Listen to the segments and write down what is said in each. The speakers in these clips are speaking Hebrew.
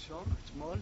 שלשום, אתמול.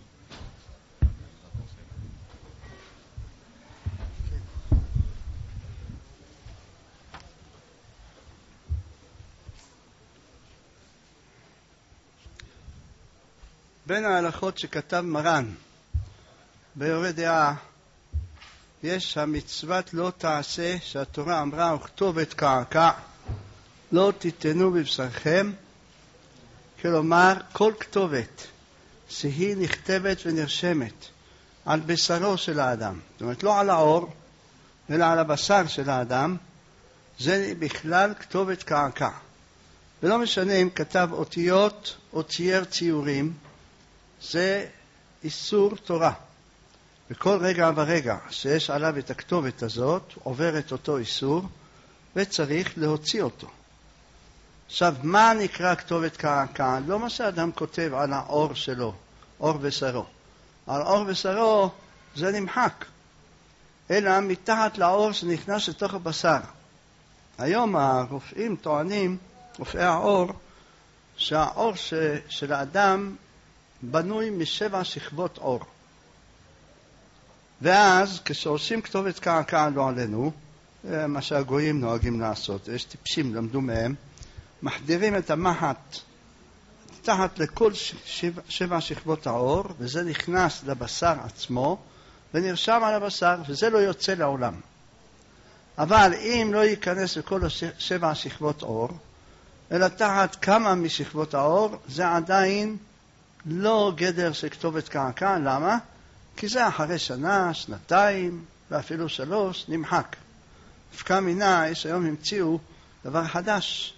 בין ההלכות שכתב מרן ביורה דעה יש המצוות לא תעשה, שהתורה אמרה וכתובת קעקע לא תיתנו בבשרכם, כלומר כל כתובת שהיא נכתבת ונרשמת על בשרו של האדם, זאת אומרת לא על העור אלא על הבשר של האדם, זה בכלל כתובת קעקע. ולא משנה אם כתב אותיות או צייר ציורים, זה איסור תורה. וכל רגע ורגע שיש עליו את הכתובת הזאת עובר את אותו איסור וצריך להוציא אותו. עכשיו, מה נקרא כתובת קעקע? לא מה שאדם כותב על העור שלו, עור בשרו. על עור בשרו זה נמחק, אלא מתחת לעור שנכנס לתוך הבשר. היום הרופאים טוענים, רופאי העור, שהעור של האדם בנוי משבע שכבות עור. ואז כשעושים כתובת קעקע לא עלינו, מה שהגויים נוהגים לעשות, יש טיפשים, למדו מהם, מחדירים את המחט תחת לכל שבע שכבות העור, וזה נכנס לבשר עצמו ונרשם על הבשר, וזה לא יוצא לעולם. אבל אם לא ייכנס לכל שבע שכבות עור, אלא תחת כמה משכבות העור, זה עדיין לא גדר של כתובת קעקע. למה? כי זה אחרי שנה, שנתיים ואפילו 3 נמחק. דווקא מינה, יש היום המציאו דבר חדש.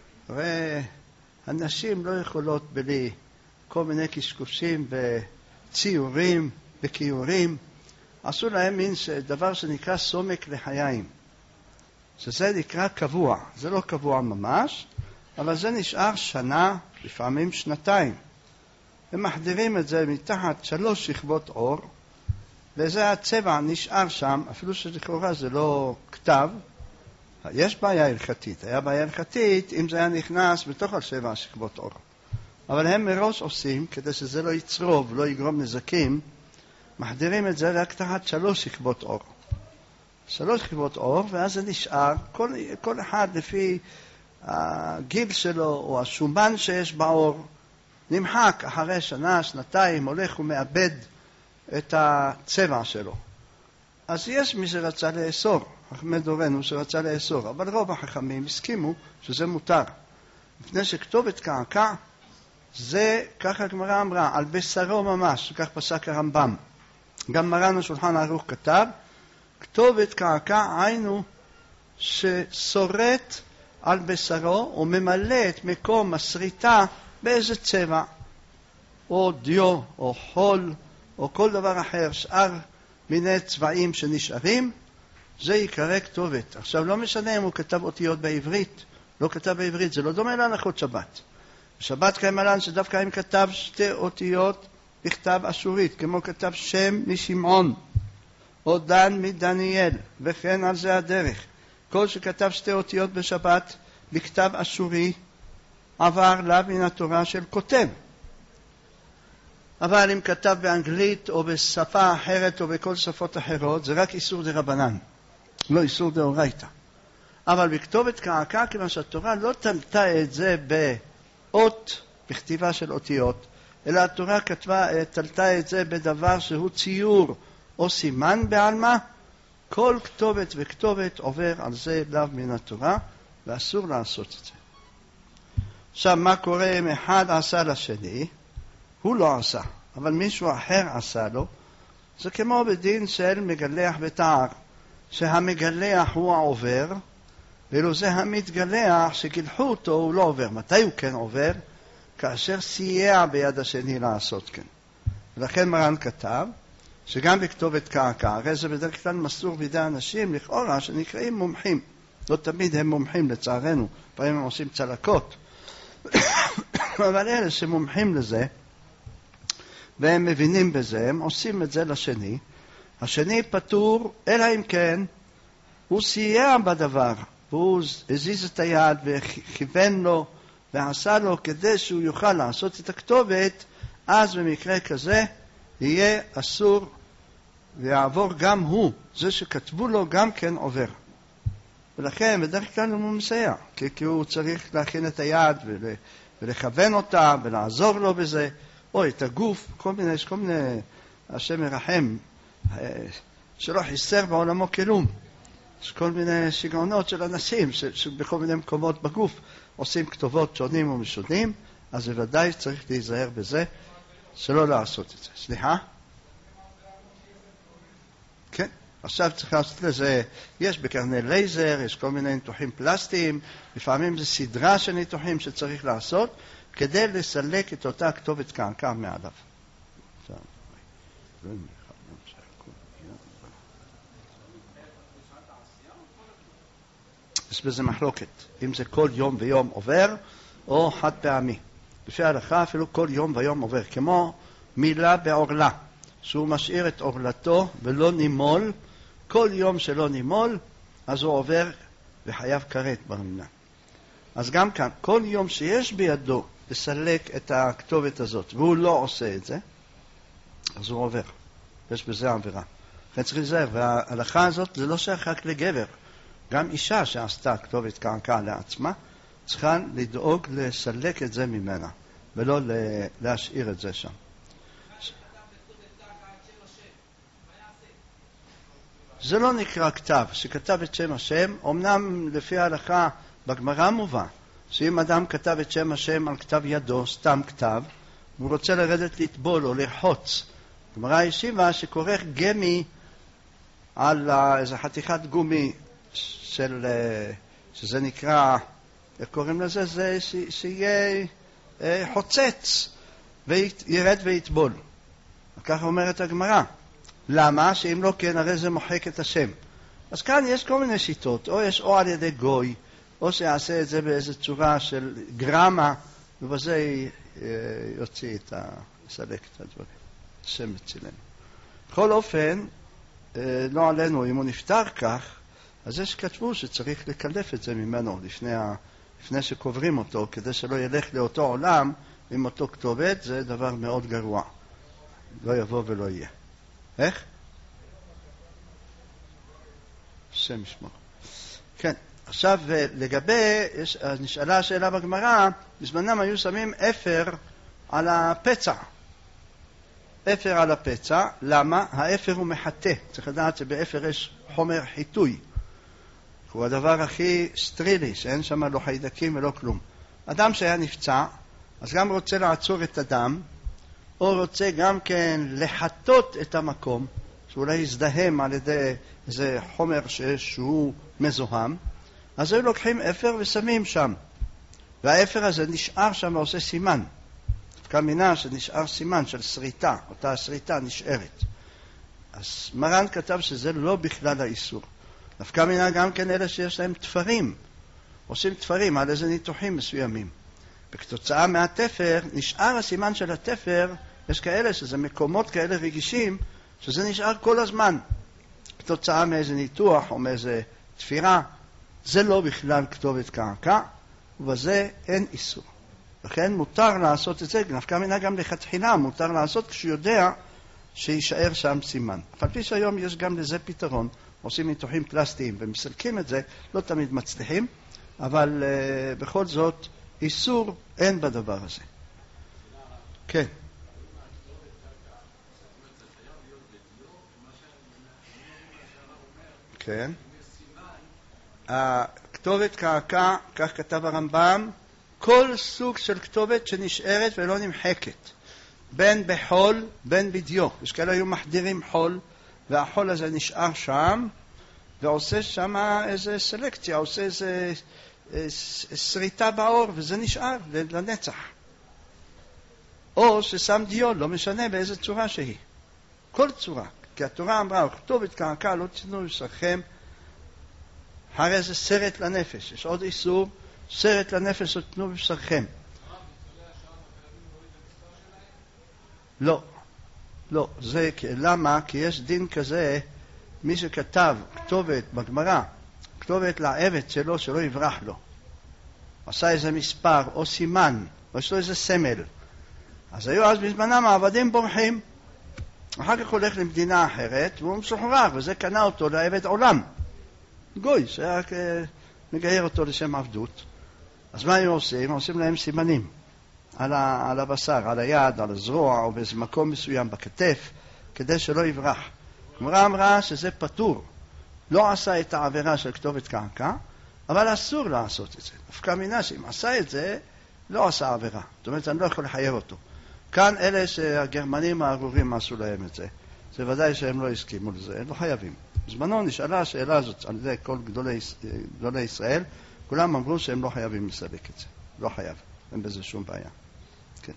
והנשים לא יכולות בלי כל מיני קשקושים וציורים וכיורים. עשו להם מין דבר שנקרא סומק לחיים, שזה נקרא קבוע. זה לא קבוע ממש, אבל זה נשאר שנה, לפעמים 2. ומחדירים את זה מתחת 3 שכבות עור, וזה הצבע נשאר שם, אפילו שלכאורה זה לא כתב. יש בעיה הלכתית, היה בעיה הלכתית אם זה היה נכנס בתוך 7 שכבות עור. אבל הם מראש עושים, כדי שזה לא יצרוב, לא יגרום נזקים, מחדירים את זה רק תחת 3 שכבות עור. 3 שכבות עור, ואז זה נשאר, כל אחד לפי הגיל שלו או השומן שיש בעור, נמחק אחרי שנה, שנתיים, הולך ומאבד את הצבע שלו. אז יש מי שרצה לאסור, חכמי דורנו שרצה לאסור, אבל רוב החכמים הסכימו שזה מותר. לפני שכתובת קעקע, זה, ככה הגמרא אמרה, על בשרו ממש, כך פסק הרמב"ם. גם מרן השולחן ערוך כתב, כתובת קעקע היינו ששורט על בשרו וממלא את מקום השריטה באיזה צבע, או דיו, או חול, או כל דבר אחר, שאר מיני צבעים שנשארים, זה יקרא כתובת. עכשיו לא משנה אם הוא כתב אותיות בעברית, לא כתב בעברית, זה לא דומה להלכות שבת. בשבת קיים מלן שדווקא אם כתב 2 אותיות בכתב אשורית, כמו כתב שם משמעון, או דן מדניאל, וכן על זה הדרך. כל שכתב 2 אותיות בשבת בכתב אשורי, עבר לה מן התורה של כותב. אבל אם כתב באנגלית או בשפה אחרת או בכל שפות אחרות, זה רק איסור דרבנן, לא איסור דאורייתא. אבל בכתובת קעקע, כיוון שהתורה לא תלתה את זה באות, בכתיבה של אותיות, אלא התורה תלתה את זה בדבר שהוא ציור או סימן בעלמא, כל כתובת וכתובת עובר על זה לאו מן התורה, ואסור לעשות את זה. עכשיו, מה קורה אם אחד עשה לשני? הוא לא עשה, אבל מישהו אחר עשה לו. זה כמו בדין של מגלח ותער, שהמגלח הוא העובר, ואילו זה המתגלח שגילחו אותו הוא לא עובר. מתי הוא כן עובר? כאשר סייע ביד השני לעשות כן. ולכן מרן כתב שגם בכתובת קעקע, הרי זה בדרך כלל מסור בידי אנשים לכאורה שנקראים מומחים. לא תמיד הם מומחים לצערנו, פעמים הם עושים צלקות. אבל אלה שמומחים לזה, והם מבינים בזה, הם עושים את זה לשני. השני פטור, אלא אם כן, הוא סייע בדבר, והוא הזיז את היד וכיוון לו ועשה לו כדי שהוא יוכל לעשות את הכתובת, אז במקרה כזה יהיה אסור ויעבור גם הוא, זה שכתבו לו גם כן עובר. ולכן בדרך כלל הוא מסייע, כי הוא צריך להכין את היד ולכוון אותה ולעזור לו בזה, או את הגוף, כל מיני, השם מרחם, שלא חיסר בעולמו כלום. יש כל מיני שיגעונות של אנשים שבכל מיני מקומות בגוף עושים כתובות שונים ומשונים, אז בוודאי צריך להיזהר בזה, שלא לעשות את זה. סליחה? כן, עכשיו צריך לעשות לזה, יש בקרני לייזר, יש כל מיני ניתוחים פלסטיים, לפעמים זה סדרה של ניתוחים שצריך לעשות, כדי לסלק את אותה כתובת קעקע מעליו. יש בזה מחלוקת, אם זה כל יום ויום עובר, או חד פעמי. לפי ההלכה אפילו כל יום ויום עובר, כמו מילה בעורלה, שהוא משאיר את עורלתו ולא נימול, כל יום שלא נימול, אז הוא עובר וחייב כרת במילה. אז גם כאן, כל יום שיש בידו לסלק את הכתובת הזאת, והוא לא עושה את זה, אז הוא עובר. יש בזה עבירה. לכן צריך להיזהר, וההלכה הזאת זה לא שייך רק לגבר. גם אישה שעשתה כתובת קעקע לעצמה, צריכה לדאוג לסלק את זה ממנה, ולא להשאיר את זה שם. זה לא נקרא כתב, שכתב את שם השם, אמנם לפי ההלכה בגמרא מובא, שאם אדם כתב את שם השם על כתב ידו, סתם כתב, הוא רוצה לרדת לטבול או לרחוץ. גמרא השיבה שכורך גמי על איזו חתיכת גומי שזה נקרא, איך קוראים לזה? זה שיהיה חוצץ וירד ויטבול. ככה אומרת הגמרא. למה? שאם לא כן, הרי זה מוחק את השם. אז כאן יש כל מיני שיטות, או יש או על ידי גוי, או שיעשה את זה באיזו צורה של גרמה, ובזה יוציא יסלק את הדברים. השם מצילנו. בכל אופן, לא עלינו, אם הוא נפטר כך, אז יש כתבו שצריך לקלף את זה ממנו לפני שקוברים אותו, כדי שלא ילך לאותו עולם עם אותו כתובת, זה דבר מאוד גרוע. לא יבוא ולא יהיה. איך? השם ישמור. כן, עכשיו לגבי, נשאלה השאלה בגמרא, בזמנם היו שמים אפר על הפצע. אפר על הפצע, למה? האפר הוא מחטא. צריך לדעת שבאפר יש חומר חיטוי. הוא הדבר הכי סטרילי, שאין שם לא חיידקים ולא כלום. אדם שהיה נפצע, אז גם רוצה לעצור את הדם, או רוצה גם כן לחטות את המקום, שאולי יזדהם על ידי איזה חומר שהוא מזוהם, אז היו לוקחים אפר ושמים שם. והאפר הזה נשאר שם ועושה סימן. כמינה שנשאר סימן של שריטה, אותה השריטה נשארת. אז מרן כתב שזה לא בכלל האיסור. דווקא מינה גם כן אלה שיש להם תפרים, עושים תפרים על איזה ניתוחים מסוימים. וכתוצאה מהתפר, נשאר הסימן של התפר, יש כאלה שזה מקומות כאלה רגישים, שזה נשאר כל הזמן. כתוצאה מאיזה ניתוח או מאיזה תפירה, זה לא בכלל כתובת קעקע, ובזה אין איסור. לכן מותר לעשות את זה, דווקא מינה גם לכתחילה, מותר לעשות כשהוא יודע שישאר שם סימן. על פי שהיום יש גם לזה פתרון, עושים ניתוחים פלסטיים ומסלקים את זה, לא תמיד מצליחים, אבל בכל זאת איסור אין בדבר הזה. כן. כן. הכתובת קעקע, כך כתב הרמב"ם, כל סוג של כתובת שנשארת ולא נמחקת, בין בחול, בין בדיו. יש כאלה היו מחדירים חול, והחול הזה נשאר שם, ועושה שם איזה סלקציה, עושה איזה שריטה באור, וזה נשאר לנצח. או ששם דיו, לא משנה באיזה צורה שהיא. כל צורה. כי התורה אמרה, כתובת קעקע לא תיתנו בשרכם, הרי זה סרט לנפש. יש עוד איסור, סרט לנפש לא תיתנו בשרכם. לא. לא, זה למה? כי יש דין כזה, מי שכתב כתובת בגמרא, כתובת לעבד שלו, שלא יברח לו. עשה איזה מספר או סימן, או יש לו איזה סמל. אז היו אז בזמנם העבדים בורחים. אחר כך הולך למדינה אחרת, והוא משוחרר, וזה קנה אותו לעבד עולם. גוי, שהיה מגייר אותו לשם עבדות. אז מה היו עושים? עושים להם סימנים על הבשר, על היד, על הזרוע, או באיזה מקום מסוים בכתף, כדי שלא יברח. הגמרא אמרה שזה פטור. לא עשה את העבירה של כתובת קרקע, אבל אסור לעשות את זה. דווקא מינה שאם עשה את זה, לא עשה עבירה. זאת אומרת, אני לא יכול לחייב אותו. כאן אלה שהגרמנים הארורים עשו להם את זה. זה ודאי שהם לא הסכימו לזה, הם לא חייבים. בזמנו נשאלה השאלה הזאת על ידי כל גדולי ישראל, כולם אמרו שהם לא חייבים לסלק את זה. לא חייב, אין בזה שום בעיה. כן.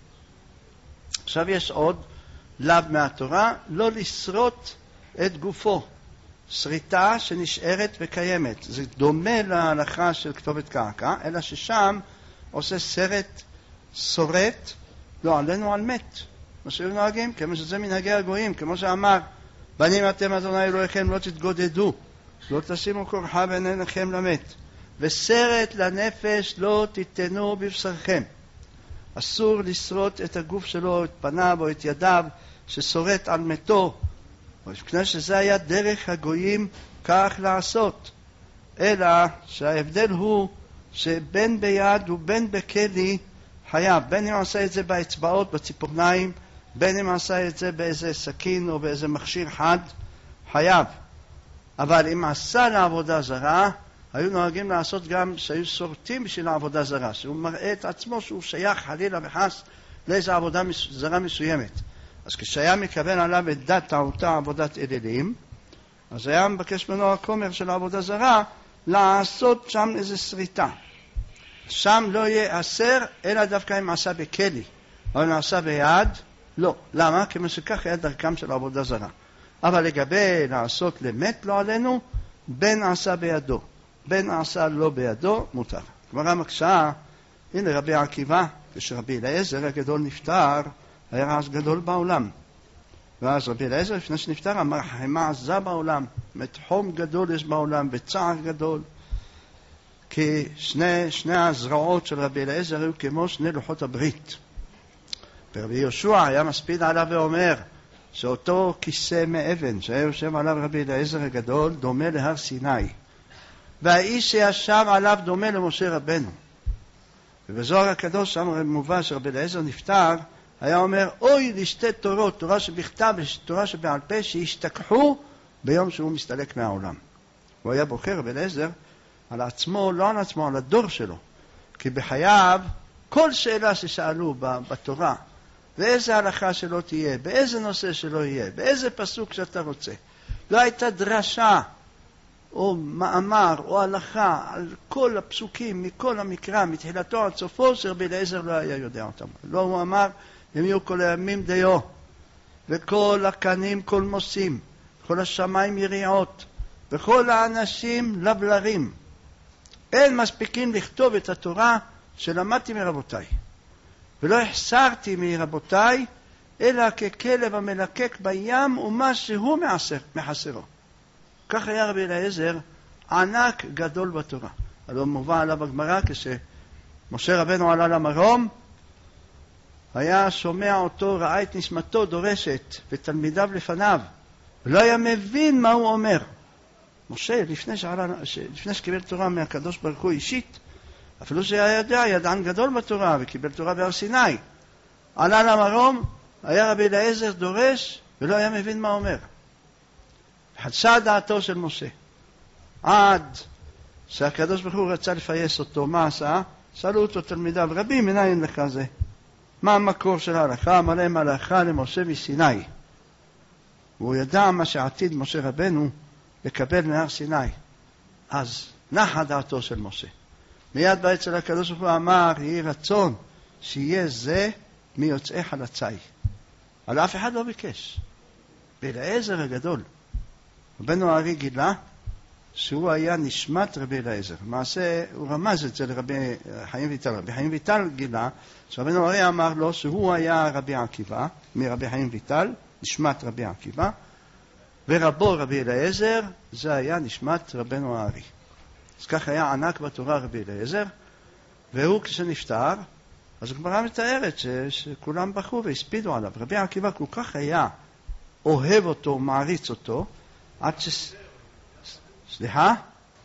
עכשיו יש עוד לאו מהתורה, לא לשרוט את גופו. שריטה שנשארת וקיימת. זה דומה להלכה של כתובת קרקע, אלא ששם עושה סרט שורט, לא עלינו על מת. מה שהיו נוהגים, כמו שזה מנהגי הגויים, כמו שאמר, בנים אתם אדוני אלוהיכם לא תתגודדו, לא תשימו כורחה בין עיניכם למת, וסרט לנפש לא תיתנו בבשרכם. אסור לשרוט את הגוף שלו, את פניו או את ידיו, ששורט על מתו, וכנראה שזה היה דרך הגויים כך לעשות. אלא שההבדל הוא שבין ביד ובין בכלי חייב, בין אם עשה את זה באצבעות, בציפורניים, בין אם עשה את זה באיזה סכין או באיזה מכשיר חד, חייב. אבל אם עשה לעבודה זרה, היו נוהגים לעשות גם שהיו שורטים בשביל העבודה זרה, שהוא מראה את עצמו שהוא שייך חלילה וחס לאיזו עבודה זרה מסוימת. אז כשהיה מקבל עליו את דת אותה עבודת אלילים, אז היה מבקש ממנו הכומר של העבודה זרה לעשות שם איזו שריטה. שם לא יהיה אסר, אלא דווקא אם עשה בכלי, אבל אם עשה ביד, לא. למה? כמו שכך היה דרכם של העבודה זרה. אבל לגבי לעשות למת לא עלינו, בין עשה בידו, בין עשה לא בידו, מותר. גמרא מקשה, הנה רבי עקיבא, כשרבי אליעזר הגדול נפטר, היה רעש גדול בעולם. ואז רבי אליעזר לפני שנפטר אמר, חמה עזה בעולם, חום גדול יש בעולם, וצער גדול. כי שני הזרעות של רבי אליעזר היו כמו שני לוחות הברית. ורבי יהושע היה מספיד עליו ואומר, שאותו כיסא מאבן, שהיה יושב עליו רבי אליעזר הגדול, דומה להר סיני. והאיש שישב עליו דומה למשה רבנו. ובזוהר הקדוש, שם מובא שרבי אליעזר נפטר, היה אומר, אוי לשתי תורות, תורה שבכתב ותורה שבעל פה, שישתכחו ביום שהוא מסתלק מהעולם. הוא היה בוחר רבי אליעזר על עצמו, לא על עצמו, על הדור שלו. כי בחייו, כל שאלה ששאלו בתורה, ואיזה הלכה שלא תהיה, באיזה נושא שלא יהיה, באיזה פסוק שאתה רוצה, לא הייתה דרשה או מאמר או הלכה על כל הפסוקים, מכל המקרא, מתחילתו עד סופו, שרבי אליעזר לא היה יודע אותם. לא, הוא אמר, הם יהיו כל הימים דיו, וכל הקנים כל מוסים, כל השמיים יריעות, וכל האנשים לבלרים. אין מספיקים לכתוב את התורה שלמדתי מרבותיי. ולא החסרתי מרבותיי, אלא ככלב המלקק בים ומה שהוא מחסרו. כך היה רבי אליעזר ענק גדול בתורה. הלוא מובא עליו בגמרא, כשמשה רבנו עלה למרום, היה שומע אותו, ראה את נשמתו דורשת ותלמידיו לפניו, ולא היה מבין מה הוא אומר. משה, לפני שקיבל תורה מהקדוש ברוך הוא אישית, אפילו שהיה יודע, ידען גדול בתורה, וקיבל תורה בהר סיני, עלה למרום, היה רבי אליעזר דורש, ולא היה מבין מה אומר. חדשה דעתו של משה. עד שהקדוש ברוך הוא רצה לפייס אותו, מה עשה? שאלו אותו תלמידיו, רבי, מנין לך זה? מה המקור של ההלכה? מלא מלאכה למשה מסיני. והוא ידע מה שעתיד משה רבנו לקבל מהר סיני. אז נחה דעתו של משה. מיד בא אצל הקדוש ברוך הוא אמר, יהי רצון שיהיה זה מיוצאי חלצי. אבל אף אחד לא ביקש. באליעזר הגדול, רבנו הארי גילה שהוא היה נשמת רבי אליעזר. למעשה הוא רמז את זה לרבי חיים ויטל. רבי חיים ויטל גילה שרבנו הארי אמר לו שהוא היה רבי עקיבא, מרבי חיים ויטל, נשמת רבי עקיבא, ורבו רבי אליעזר, זה היה נשמת רבנו הארי. אז כך היה ענק בתורה רבי אליעזר, והוא כשנפטר, אז הגמרא מתארת שכולם בחרו והספידו עליו. רבי עקיבא כל כך היה אוהב אותו, מעריץ אותו, עד סליחה?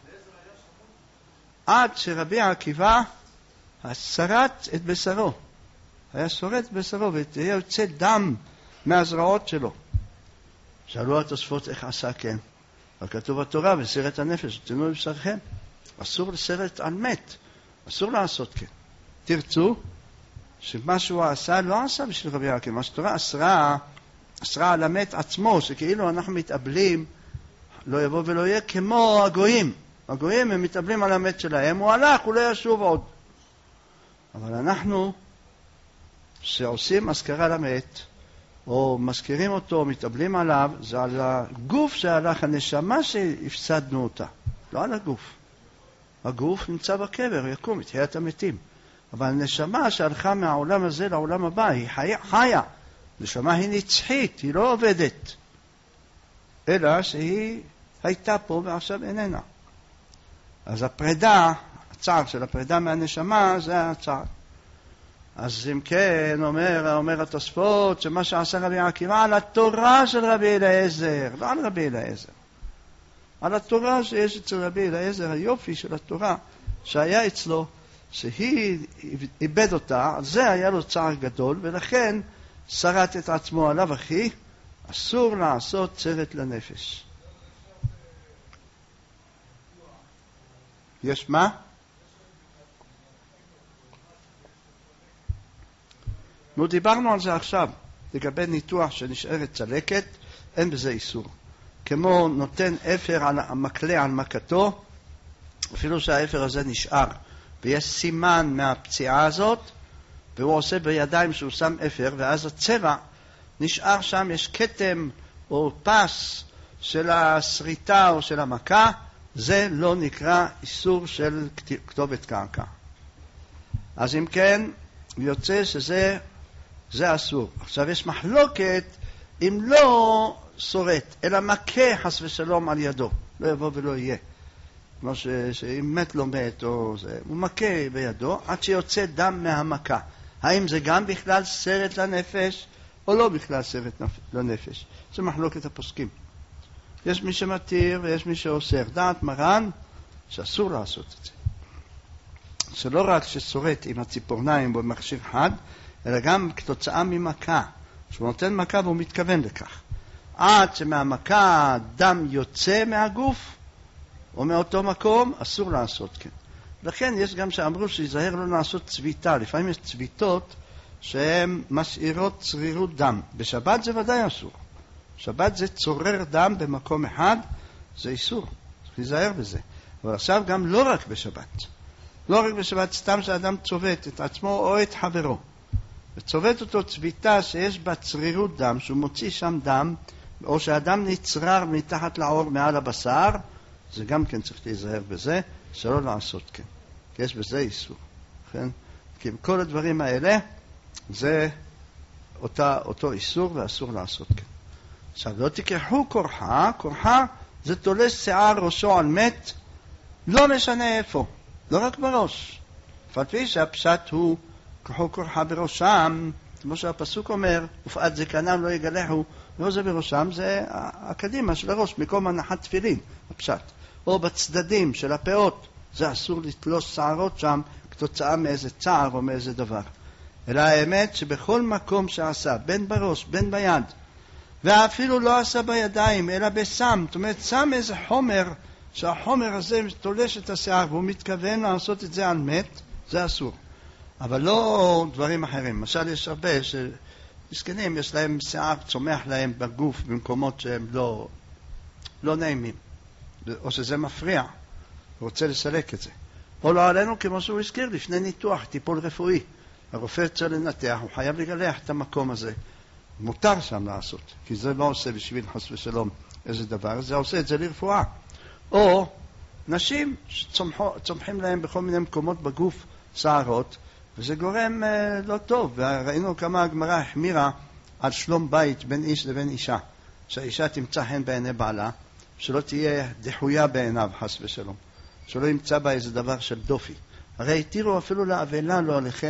עד שרבי עקיבא שרט את בשרו. היה שורט את בשרו והיה יוצא דם מהזרעות שלו. שאלו התוספות איך עשה כן. וכתוב בתורה, בסרט הנפש, תנו לבשרכם. אסור לסרט על מת. אסור לעשות כן. תרצו שמה שהוא עשה לא עשה בשביל רבי עקיבא. מה שתורה אסרה על המת עצמו, שכאילו אנחנו מתאבלים, לא יבוא ולא יהיה כמו הגויים. הגויים הם מתאבלים על המת שלהם, הוא הלך, הוא לא ישוב עוד. אבל אנחנו שעושים מזכרה למת, או מזכירים אותו, מתאבלים עליו, זה על הגוף שהלך, הנשמה שהפסדנו אותה, לא על הגוף. הגוף נמצא בקבר, יקום, יתחיית המתים. אבל הנשמה שהלכה מהעולם הזה לעולם הבא, היא חיה. נשמה היא נצחית, היא לא עובדת. אלא שהיא הייתה פה ועכשיו איננה. אז הפרידה, הצער של הפרידה מהנשמה, זה הצער. אז אם כן, אומר התוספות, שמה שעשה רבי עקיבא על התורה של רבי אליעזר, לא על רבי אליעזר. על התורה שיש אצל רבי אליעזר, היופי של התורה שהיה אצלו, שהיא איבד אותה, על זה היה לו צער גדול, ולכן שרט את עצמו עליו, אחי, אסור לעשות צרת לנפש. יש מה? נו, דיברנו על זה עכשיו, לגבי ניתוח שנשארת צלקת, אין בזה איסור. כמו נותן אפר על המקלה על מכתו, אפילו שהאפר הזה נשאר, ויש סימן מהפציעה הזאת, והוא עושה בידיים שהוא שם אפר, ואז הצבע נשאר שם, יש כתם או פס של הסריטה או של המכה, זה לא נקרא איסור של כתובת קרקע. אז אם כן, יוצא שזה אסור. עכשיו יש מחלוקת אם לא שורט, אלא מכה חס ושלום על ידו. לא יבוא ולא יהיה. כמו שאם מת לא מת, או זה, הוא מכה בידו עד שיוצא דם מהמכה. האם זה גם בכלל סרט לנפש, או לא בכלל סרט לנפש? זה מחלוקת הפוסקים. יש מי שמתיר ויש מי שאוסר. דעת מרן שאסור לעשות את זה. שלא רק ששורט עם הציפורניים במכשיר חד, אלא גם כתוצאה ממכה. שהוא נותן מכה והוא מתכוון לכך. עד שמהמכה דם יוצא מהגוף, או מאותו מקום, אסור לעשות כן. לכן יש גם שאמרו שיזהר לא לעשות צביטה. לפעמים יש צביטות שהן משאירות צרירות דם. בשבת זה ודאי אסור. שבת זה צורר דם במקום אחד, זה איסור. צריך להיזהר בזה. אבל עכשיו גם לא רק בשבת. לא רק בשבת, סתם שאדם צובט את עצמו או את חברו. וצובט אותו צביטה שיש בה צרירות דם, שהוא מוציא שם דם, או שהאדם נצרר מתחת לעור מעל הבשר, זה גם כן צריך להיזהר בזה, שלא לעשות כן. כי יש בזה איסור. כן? כי כל הדברים האלה, זה אותו איסור ואסור לעשות כן. עכשיו, לא תיקחו כורחה זה תולש שיער ראשו על מת, לא משנה איפה, לא רק בראש. לפי שהפשט הוא, קחו כורחה בראשם, כמו שהפסוק אומר, ופעת זקנם לא יגלחו, לא זה בראשם, זה הקדימה של הראש, מקום הנחת תפילין, הפשט. או בצדדים של הפאות, זה אסור לתלוש שערות שם, כתוצאה מאיזה צער או מאיזה דבר. אלא האמת שבכל מקום שעשה, בין בראש, בין ביד, ואפילו לא עשה בידיים, אלא בסם, זאת אומרת, שם איזה חומר, שהחומר הזה תולש את השיער, והוא מתכוון לעשות את זה על מת, זה אסור. אבל לא דברים אחרים. למשל, יש הרבה שמסכנים, יש להם שיער צומח להם בגוף, במקומות שהם לא נעימים. או שזה מפריע, רוצה לסלק את זה. או לא עלינו, כמו שהוא הזכיר, לפני ניתוח, טיפול רפואי. הרופא צריך לנתח, הוא חייב לגלח את המקום הזה. מותר שם לעשות, כי זה לא עושה בשביל חס ושלום איזה דבר, זה עושה את זה לרפואה. או נשים שצומחים להם בכל מיני מקומות בגוף שערות, וזה גורם לא טוב. וראינו כמה הגמרא החמירה על שלום בית בין איש לבין אישה, שהאישה תמצא חן בעיני בעלה, שלא תהיה דחויה בעיניו חס ושלום, שלא ימצא בה איזה דבר של דופי. הרי התירו אפילו לאבלה לא עליכם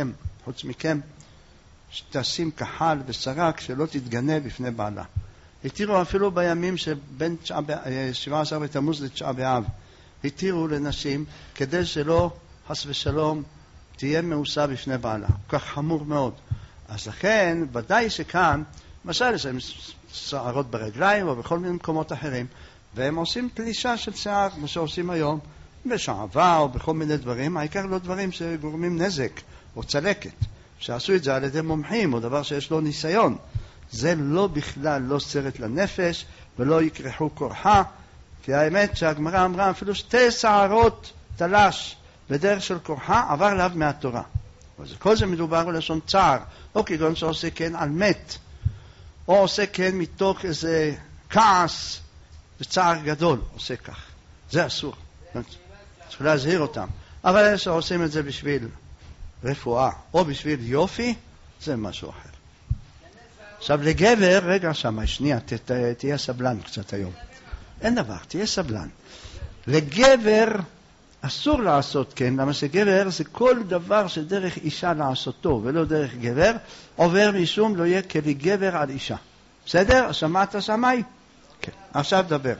חוץ מכם, שתשים כחל וסרק שלא תתגנה בפני בעלה. התירו אפילו בימים שבין 17 בתמוז לתשעה באב, התירו לנשים כדי שלא חס ושלום תהיה מאוסה בפני בעלה. כל כך חמור מאוד. אז לכן ודאי שכאן, למשל יש להם שערות ברגליים או בכל מיני מקומות אחרים, והם עושים תלישה של שיער כמו שעושים היום בשעווה או בכל מיני דברים, העיקר לא דברים שגורמים נזק או צלקת, שעשו את זה על ידי מומחים או דבר שיש לו ניסיון. זה לא בכלל לא סרט לנפש ולא יקרחו כורחה, כי האמת שהגמרא אמרה אפילו 2 שערות תלש בדרך של כורחה עבר עליו מהתורה. אז כל זה מדובר בלשון צער, או כגון שעושה כן על מת, או עושה כן מתוך איזה כעס וצער גדול, עושה כך. זה אסור. צריך להזהיר אותם. אבל אלה שעושים את זה בשביל רפואה או בשביל יופי, זה משהו אחר. עכשיו לגבר, רגע שמה, שנייה, תהיה סבלן קצת היום. אין דבר, תהיה סבלן. לגבר אסור לעשות כן, למה שגבר זה כל דבר שדרך אישה לעשותו ולא דרך גבר, עובר משום לא יהיה כלי גבר על אישה. בסדר? שמעת שמי? כן. עכשיו דבר.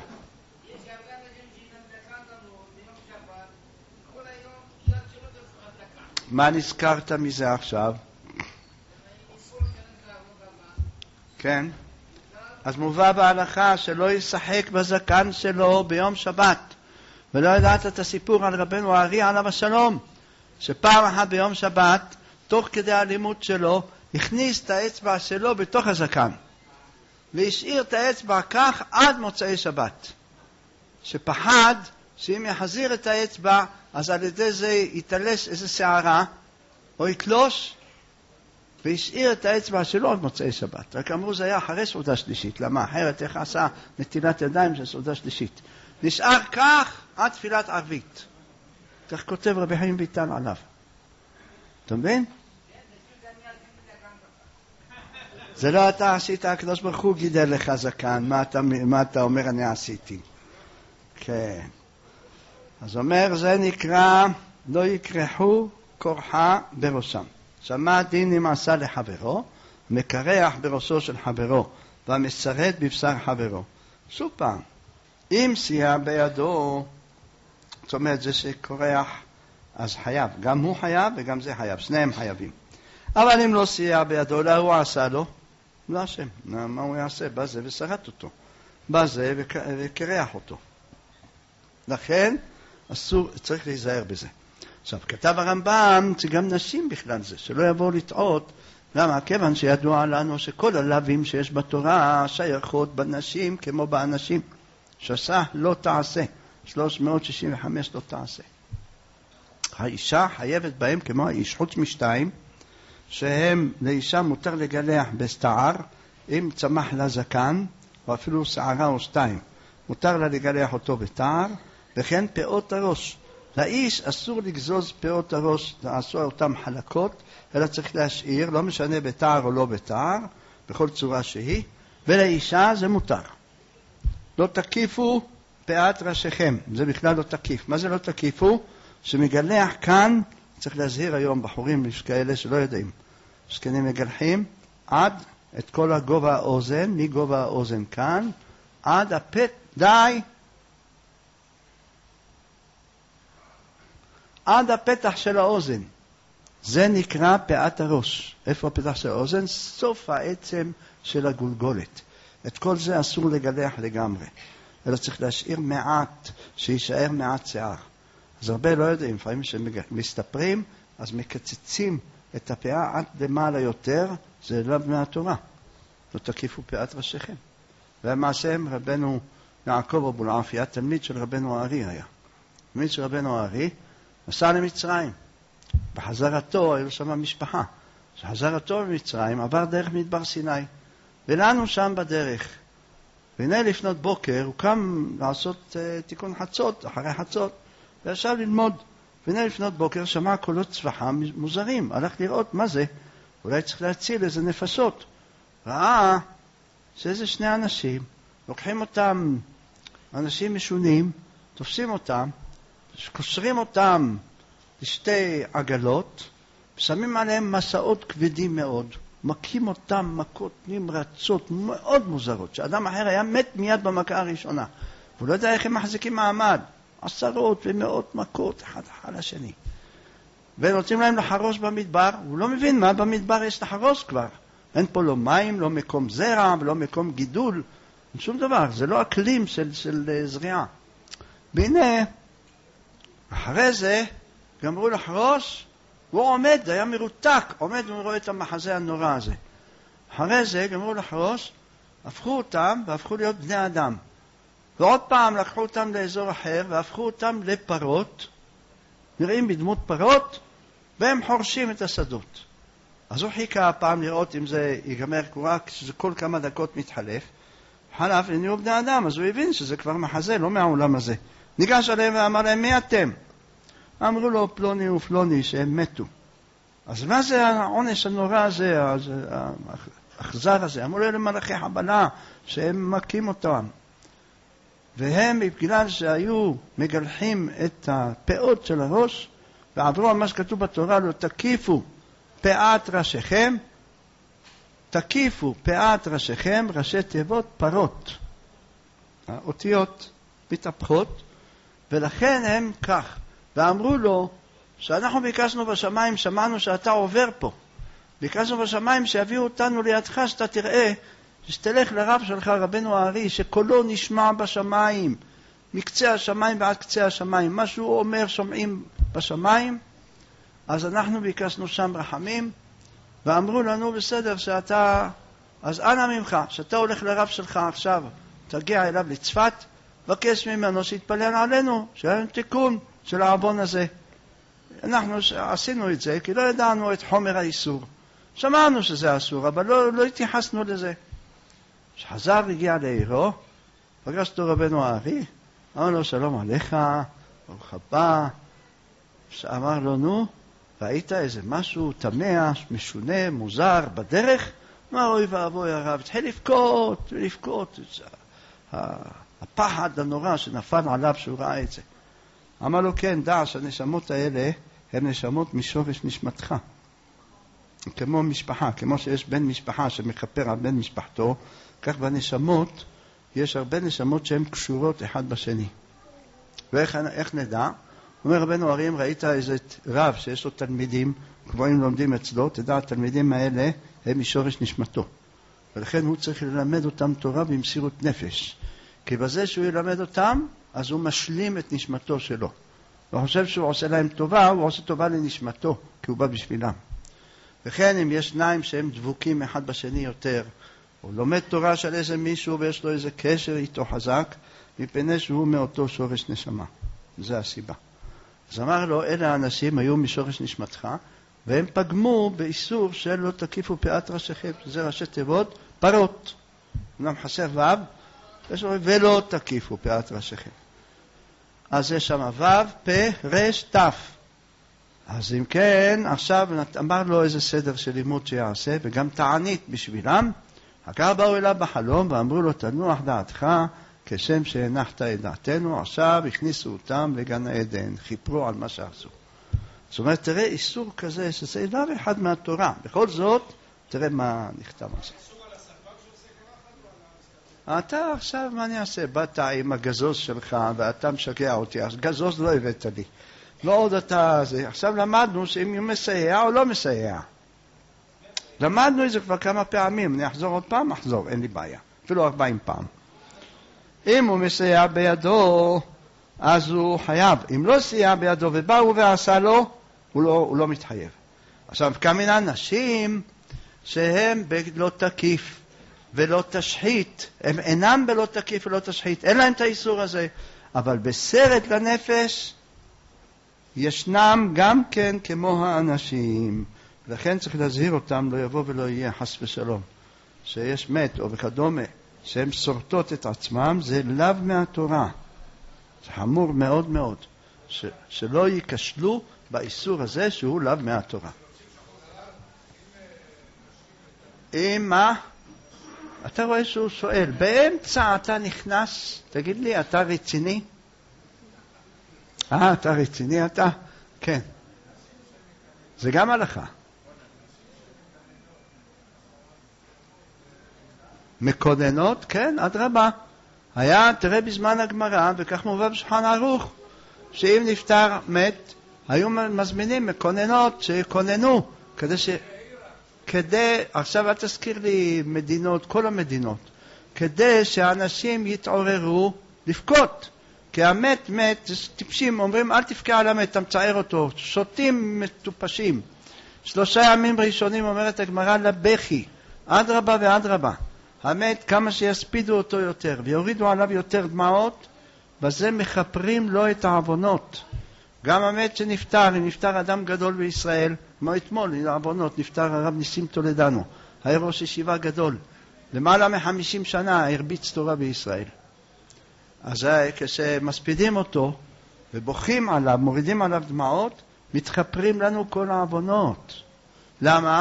מה נזכרת מזה עכשיו? כן. אז מובא בהלכה שלא ישחק בזקן שלו ביום שבת. ולא ידעת את הסיפור על רבנו הארי עליו השלום, שפעם אחת ביום שבת, תוך כדי הלימוד שלו, הכניס את האצבע שלו בתוך הזקן, והשאיר את האצבע כך עד מוצאי שבת. שפחד שאם יחזיר את האצבע, אז על ידי זה יתלש איזה שערה, או יקלוש, והשאיר את האצבע שלו עד מוצאי שבת. רק אמרו זה היה אחרי סעודה שלישית. למה? אחרת איך עשה נטילת ידיים של סעודה שלישית? נשאר כך עד תפילת ערבית. כך כותב רבי חיים ויטל עליו. אתה מבין? זה לא אתה עשית, הקדוש ברוך הוא גידל לך זקן. מה אתה אומר אני עשיתי? כן. אז אומר זה נקרא לא יקרחו כורחה בראשם. שמה דין אם עשה לחברו, מקרח בראשו של חברו והמשרת בבשר חברו. שוב פעם, אם סייע בידו, זאת אומרת זה שקורח אז חייב, גם הוא חייב וגם זה חייב, שניהם חייבים. אבל אם לא סייע בידו, לא הוא עשה לו, לא השם, מה הוא יעשה? בא זה ושרט אותו, בא זה וקרח אותו. לכן אסור, צריך להיזהר בזה. עכשיו כתב הרמב"ם שגם נשים בכלל זה, שלא יבואו לטעות. למה? כיוון שידוע לנו שכל הלווים שיש בתורה שייכות בנשים כמו באנשים. שעשה לא תעשה, 365 לא תעשה. האישה חייבת בהם כמו האיש, חוץ משתיים, שהם לאישה מותר לגלח בסתער, אם צמח לה זקן, או אפילו שערה או 2, מותר לה לגלח אותו בתער, וכן פאות הראש. לאיש אסור לגזוז פאות הראש, לעשות אותם חלקות, אלא צריך להשאיר, לא משנה בתער או לא בתער, בכל צורה שהיא, ולאישה זה מותר. לא תקיפו פאת ראשיכם, זה בכלל לא תקיף. מה זה לא תקיפו? שמגלח כאן, צריך להזהיר היום בחורים, יש כאלה שלא יודעים. זקנים מגלחים עד את כל הגובה האוזן, מגובה האוזן כאן, עד הפת, די, עד הפתח של האוזן. זה נקרא פאת הראש. איפה הפתח של האוזן? סוף העצם של הגולגולת. את כל זה אסור לגלח לגמרי, אלא צריך להשאיר מעט, שישאר מעט שיער. אז הרבה לא יודעים, לפעמים שמסתפרים, אז מקצצים את הפאה עד למעלה יותר, זה לא מהתורה. לא תקיפו פאת ראשיכם. והמעשם רבנו יעקב אבו אלעפיה, תלמיד של רבנו הארי היה. תלמיד של רבנו הארי, נסע למצרים. בחזרתו, היה לו שם משפחה. בחזרתו למצרים עבר דרך מדבר סיני. ולנו שם בדרך. והנה לפנות בוקר, הוא קם לעשות תיקון חצות, אחרי חצות, וישב ללמוד. והנה לפנות בוקר שמע קולות צווחה מוזרים. הלך לראות מה זה. אולי צריך להציל איזה נפשות. ראה שאיזה 2 אנשים, לוקחים אותם, אנשים משונים, תופסים אותם, קושרים אותם לשתי עגלות, שמים עליהם מסעות כבדים מאוד, מכים אותם מכות נמרצות מאוד מוזרות, שאדם אחר היה מת מיד במכה הראשונה, והוא לא יודע איך הם מחזיקים מעמד, עשרות ומאות מכות אחד על השני, ונותנים להם לחרוש במדבר. הוא לא מבין מה במדבר יש לחרוש כבר, אין פה לא מים, לא מקום זרע ולא מקום גידול, שום דבר, זה לא אקלים של זריעה. והנה אחרי זה גמרו לחרוש, הוא עומד, היה מרותק, עומד ורואה את המחזה הנורא הזה. אחרי זה גמרו לחרוש, הפכו אותם והפכו להיות בני אדם, ועוד פעם לקחו אותם לאזור אחר והפכו אותם לפרות, נראים בדמות פרות, והם חורשים את השדות. אז הוא חיכה פעם לראות אם זה ייגמר קורה, כשזה כל כמה דקות מתחלף, חלף ונהיו בני אדם, אז הוא הבין שזה כבר מחזה, לא מהעולם הזה. ניגש עליהם ואמר להם, מי אתם? אמרו לו, פלוני ופלוני, שהם מתו. אז מה זה העונש הנורא הזה, האכזר הזה? אמרו לו, למלאכי חבלה, שהם מכים אותם. והם, בגלל שהיו מגלחים את הפאות של הראש, ועברו על מה שכתוב בתורה, לא תקיפו פאת ראשיכם, תקיפו פאת ראשיכם, ראשי תיבות פרות. האותיות מתהפכות, ולכן הם כך. ואמרו לו, שאנחנו ביקשנו בשמיים, שמענו שאתה עובר פה. ביקשנו בשמיים שיביאו אותנו לידך, שאתה תראה, שתלך לרב שלך, רבנו הארי, שקולו נשמע בשמיים, מקצה השמיים ועד קצה השמיים. מה שהוא אומר שומעים בשמיים, אז אנחנו ביקשנו שם רחמים, ואמרו לנו בסדר שאתה, אז אנא ממך, שאתה הולך לרב שלך עכשיו, תגיע אליו לצפת, בקש ממנו שיתפלל עלינו, שיהיה תיקון של העוון הזה. אנחנו עשינו את זה כי לא ידענו את חומר האיסור. שמענו שזה אסור, אבל לא התייחסנו לזה. כשחזר הגיע לעירו, פגש אותו רבנו הארי, אמר לו שלום עליך, ברוך הבא. אמר לו, נו, ראית איזה משהו תמיה, משונה, מוזר בדרך? מה אוי ואבוי הרב, התחיל לבכות, הפחד הנורא שנפל עליו שהוא ראה את זה. אמר לו, כן, דע שהנשמות האלה הן נשמות משורש נשמתך. כמו משפחה, כמו שיש בן משפחה שמכפר על בן משפחתו, כך בנשמות יש הרבה נשמות שהן קשורות אחד בשני. ואיך נדע? אומר רבנו הארי, ראית איזה רב שיש לו תלמידים קבועים לומדים אצלו, תדע, התלמידים האלה הם משורש נשמתו. ולכן הוא צריך ללמד אותם תורה במסירות נפש. כי בזה שהוא ילמד אותם, אז הוא משלים את נשמתו שלו. הוא חושב שהוא עושה להם טובה, הוא עושה טובה לנשמתו, כי הוא בא בשבילם. וכן אם יש שניים שהם דבוקים אחד בשני יותר, הוא לומד תורה של איזה מישהו ויש לו איזה קשר איתו חזק, מפני שהוא מאותו שורש נשמה. זה הסיבה. אז אמר לו, אלה האנשים היו משורש נשמתך, והם פגמו באיסור של לא תקיפו פאת ראשיכם, שזה ראשי תיבות, פרות. אמנם חסר ו', ולא תקיפו פאת ראשיכם. אז יש שם ו', פ', ר', ת'. אז אם כן, עכשיו אמר לו איזה סדר של לימוד שיעשה, וגם תענית בשבילם. אחר באו אליו בחלום ואמרו לו, תנוח דעתך, כשם שהנחת את דעתנו. עכשיו הכניסו אותם לגן העדן, חיפרו על מה שעשו. זאת אומרת, תראה איסור כזה, שזה לא אחד מהתורה. בכל זאת, תראה מה נכתב על זה. אתה עכשיו, מה אני אעשה? באת עם הגזוז שלך ואתה משגע אותי, אז גזוז לא הבאת לי. לא עוד אתה זה. עכשיו למדנו שאם הוא מסייע או לא מסייע. למדנו את זה כבר כמה פעמים. אני אחזור עוד פעם, אחזור, אין לי בעיה. אפילו 40 פעם. אם הוא מסייע בידו, אז הוא חייב. אם לא סייע בידו ובאו ועשה לו, הוא לא מתחייב. עכשיו, כמה אנשים שהם לא תקיף ולא תשחית, הם אינם בלא תקיף ולא תשחית, אין להם את האיסור הזה, אבל בסרט לנפש ישנם גם כן כמו האנשים, ולכן צריך להזהיר אותם, לא יבוא ולא יהיה חס ושלום, שיש מת או וכדומה, שהם שורטות את עצמם, זה לאו מהתורה. זה חמור מאוד מאוד, שלא ייכשלו באיסור הזה שהוא לאו מהתורה. מה? אתה רואה שהוא שואל, באמצע אתה נכנס, תגיד לי, אתה רציני? אתה רציני אתה? כן. זה גם הלכה. מקוננות, כן, אדרבה. היה, תראה בזמן הגמרא, וכך מובא בשולחן ערוך, שאם נפטר מת, היו מזמינים מקוננות שיקוננו, עכשיו אל תזכיר לי מדינות, כל המדינות, כדי שאנשים יתעוררו לבכות. כי המת מת, טיפשים, אומרים אל תבכה על המת, אתה מצער אותו, שותים מטופשים. 3 ימים ראשונים אומרת הגמרא לבכי, אדרבה ואדרבה. המת כמה שיספידו אותו יותר ויורידו עליו יותר דמעות, בזה מחפרים לו את העוונות. גם המת שנפטר, אם נפטר אדם גדול בישראל, כמו אתמול, העוונות, נפטר הרב ניסים טולדנו, היה ראש ישיבה גדול, למעלה מ50 שנה הרביץ תורה בישראל. אז כשמספידים אותו ובוכים עליו, מורידים עליו דמעות, מתחפרים לנו כל העוונות. למה?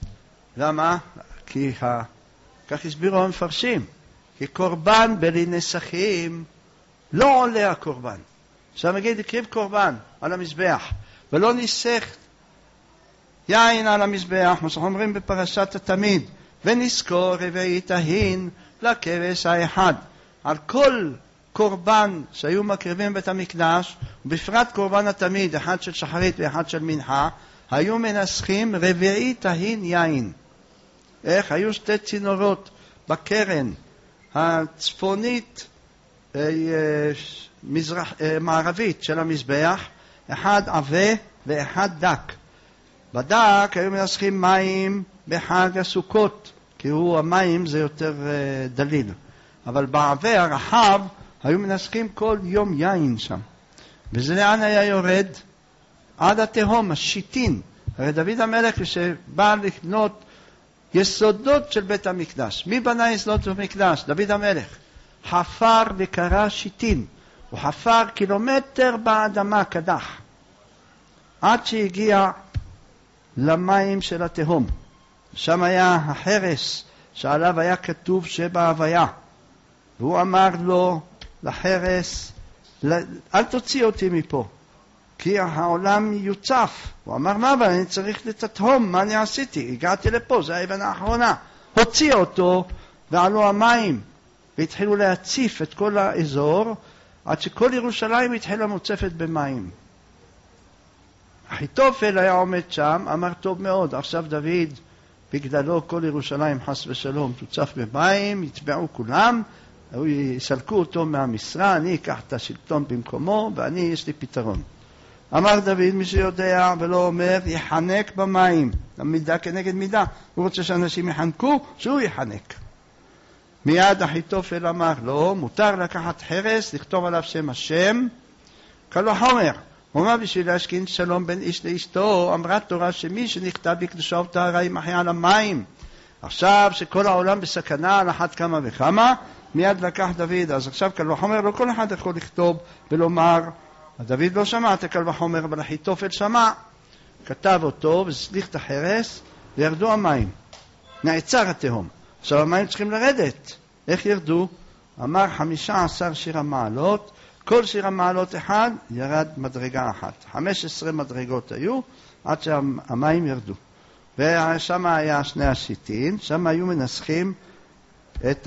כי כך הסבירו המפרשים, כי קורבן בלי נסכים לא עולה הקורבן. עכשיו נגיד, הקריב קורבן על המזבח ולא ניסך יין על המזבח, מה שאנחנו אומרים בפרשת התמיד, ונזכור רביעי תהין לכבש האחד. על כל קורבן שהיו מקריבים בית המקדש, ובפרט קורבן התמיד, אחד של שחרית ואחד של מנחה, היו מנסחים רביעי תהין יין. איך? היו 2 צינורות בקרן הצפונית מערבית של המזבח, אחד עבה ואחד דק. בדק היו מנסחים מים בחג הסוכות, כי המים זה יותר דליל. אבל בעבה הרחב היו מנסחים כל יום יין שם. וזה לאן היה יורד? עד התהום, השיטין. הרי דוד המלך כשבא לקנות יסודות של בית המקדש. מי בנה יסודות של המקדש? דוד המלך. חפר וקרא שיטין. הוא חפר קילומטר באדמה קדח. עד שהגיע למים של התהום. שם היה החרס שעליו היה כתוב 7 הוויה. והוא אמר לו לחרס, אל תוציא אותי מפה, כי העולם יוצף. הוא אמר, מה, אבל אני צריך לתתהום, מה אני עשיתי? הגעתי לפה, זה האבן האחרונה. הוציא אותו ועלו המים, והתחילו להציף את כל האזור, עד שכל ירושלים התחילה מוצפת במים. אחיתופל היה עומד שם, אמר, טוב מאוד, עכשיו דוד, בגללו כל ירושלים חס ושלום תוצף במים, יצבעו כולם, יסלקו אותו מהמשרה, אני אקח את השלטון במקומו, ואני, יש לי פתרון. אמר דוד, מי שיודע ולא אומר, יחנק במים, מידה כנגד מידה. הוא רוצה שאנשים יחנקו, שהוא יחנק. מיד אחיתופל אמר, לא, מותר לקחת חרס, לכתוב עליו שם השם, קל וחומר. הוא אמר, בשביל להשכין שלום בין איש לאשתו, אמרה תורה שמי שנכתב בקדושה וטהרה ימחיה על המים. עכשיו שכל העולם בסכנה על אחת כמה וכמה, מיד לקח דוד. אז עכשיו קל וחומר, לא כל אחד יכול לכתוב ולומר, דוד לא שמע את הקל וחומר, אבל אחיתופל שמע, כתב אותו וסליך את החרס, וירדו המים. נעצר התהום. עכשיו המים צריכים לרדת. איך ירדו? אמר 15 שיר המעלות, כל שיר המעלות אחד ירד מדרגה אחת. 15 מדרגות היו עד שהמים ירדו. ושם היה 2 השיטין, שם היו מנסחים את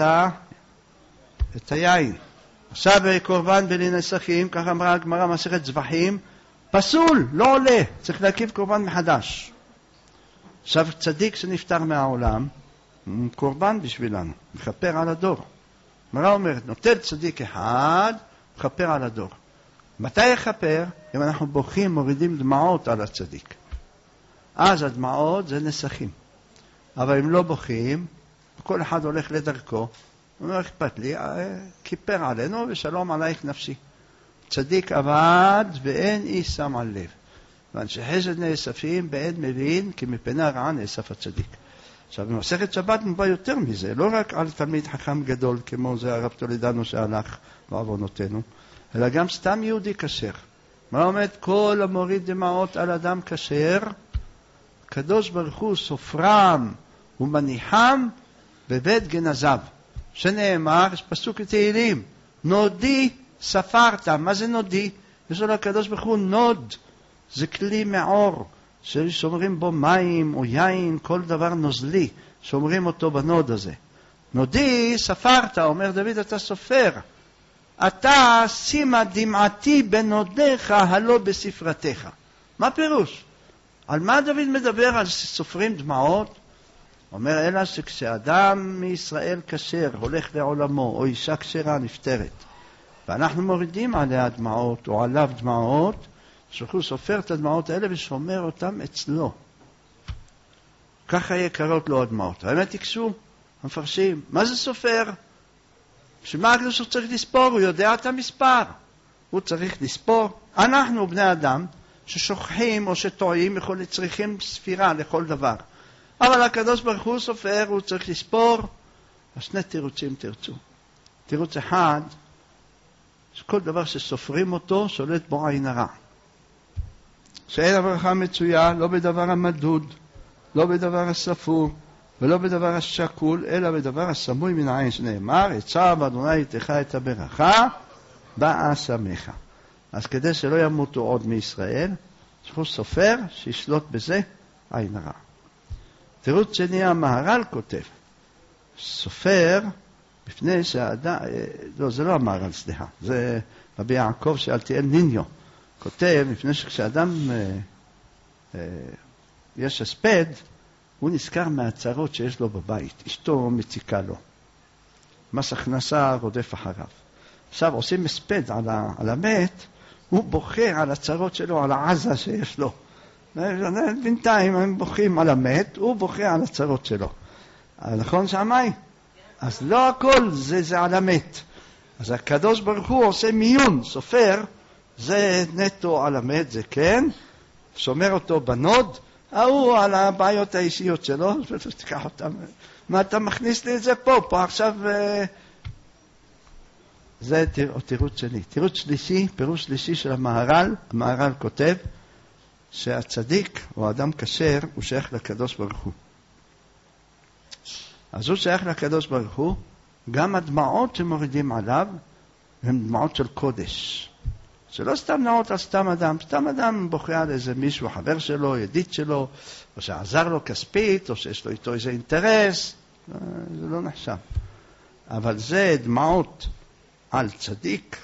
היין. עכשיו קורבן בלי נסכים, ככה אמרה הגמרא מסכת זבחים, פסול, לא עולה, צריך להקיף קורבן מחדש. עכשיו צדיק שנפטר מהעולם, קורבן בשבילנו, מכפר על הדור. הגמרא אומרת, נוטל צדיק אחד, מכפר על הדור. מתי יכפר? אם אנחנו בוכים, מורידים דמעות על הצדיק. אז הדמעות זה נסכים. אבל אם לא בוכים, כל אחד הולך לדרכו, הוא אומר, אכפת לי, כיפר עלינו ושלום עלייך נפשי. צדיק עבד ואין איש שם על לב. ואנשי חסד נאספים באין מבין, כי מפני הרעה נאסף הצדיק. עכשיו, במסכת שבת מובא יותר מזה, לא רק על תלמיד חכם גדול, כמו זה הרב טולדנו שהלך בעוונותינו, אלא גם סתם יהודי כשר. מה אומרת? כל המוריד דמעות על אדם כשר, קדוש ברוך הוא סופרם ומניחם בבית גנזיו. שנאמר, יש פסוק לתהילים, נודי ספרת. מה זה נודי? יש לו לקדוש ברוך הוא נוד, זה כלי מעור, ששומרים בו מים או יין, כל דבר נוזלי, שומרים אותו בנוד הזה. נודי ספרת, אומר דוד, אתה סופר. אתה שימה דמעתי בנודיך הלא בספרתך. מה פירוש? על מה דוד מדבר? על סופרים דמעות? אומר אלא שכשאדם מישראל כשר הולך לעולמו, או אישה כשרה נפטרת, ואנחנו מורידים עליה דמעות או עליו דמעות, שהוא סופר את הדמעות האלה ושומר אותם אצלו. ככה יקרות לו הדמעות. האמת תקשו, המפרשים, מה זה סופר? שמה הקדוש הוא צריך לספור? הוא יודע את המספר. הוא צריך לספור. אנחנו בני אדם ששוכחים או שטועים צריכים ספירה לכל דבר. אבל הקדוש ברוך הוא סופר, הוא צריך לספור. אז שני תירוצים תרצו. תירוץ אחד, שכל דבר שסופרים אותו שולט בו עין הרע. שאין הברכה מצויה לא בדבר המדוד, לא בדבר הספור, ולא בדבר השקול, אלא בדבר הסמוי מן העין, שנאמר, יצא באדוני יתך את הברכה, באה שמחה. אז כדי שלא ימותו עוד מישראל, שהוא סופר שישלוט בזה עין הרע. תירוץ שני, המהר"ל כותב, סופר בפני שהאדם, לא, זה לא המהר"ל, סליחה, זה רבי יעקב שאלתיאל ניניו, כותב, מפני שכשאדם יש הספד, הוא נזכר מהצרות שיש לו בבית, אשתו מציקה לו, מס הכנסה רודף אחריו. עכשיו עושים הספד על המת, הוא בוחר על הצרות שלו, על העזה שיש לו. בינתיים הם בוחרים על המת, הוא בוחר על הצרות שלו. נכון שמי? אז לא הכל זה על המת. אז הקדוש ברוך הוא עושה מיון, סופר, זה נטו על המת, זה כן, שומר אותו בנוד, הוא על הבעיות האישיות שלו, תיקח אותם. מה אתה מכניס לי את זה פה עכשיו... זה תירוץ שני. תירוץ שלישי, פירוש שלישי של המהר"ל, המהר"ל כותב שהצדיק או האדם כשר הוא שייך לקדוש ברוך הוא. אז הוא שייך לקדוש ברוך הוא, גם הדמעות שמורידים עליו הן דמעות של קודש. שלא סתם דמעות על סתם אדם, סתם אדם בוכה על איזה מישהו, חבר שלו, ידיד שלו, או שעזר לו כספית, או שיש לו איתו איזה אינטרס, זה לא נחשב. אבל זה דמעות על צדיק,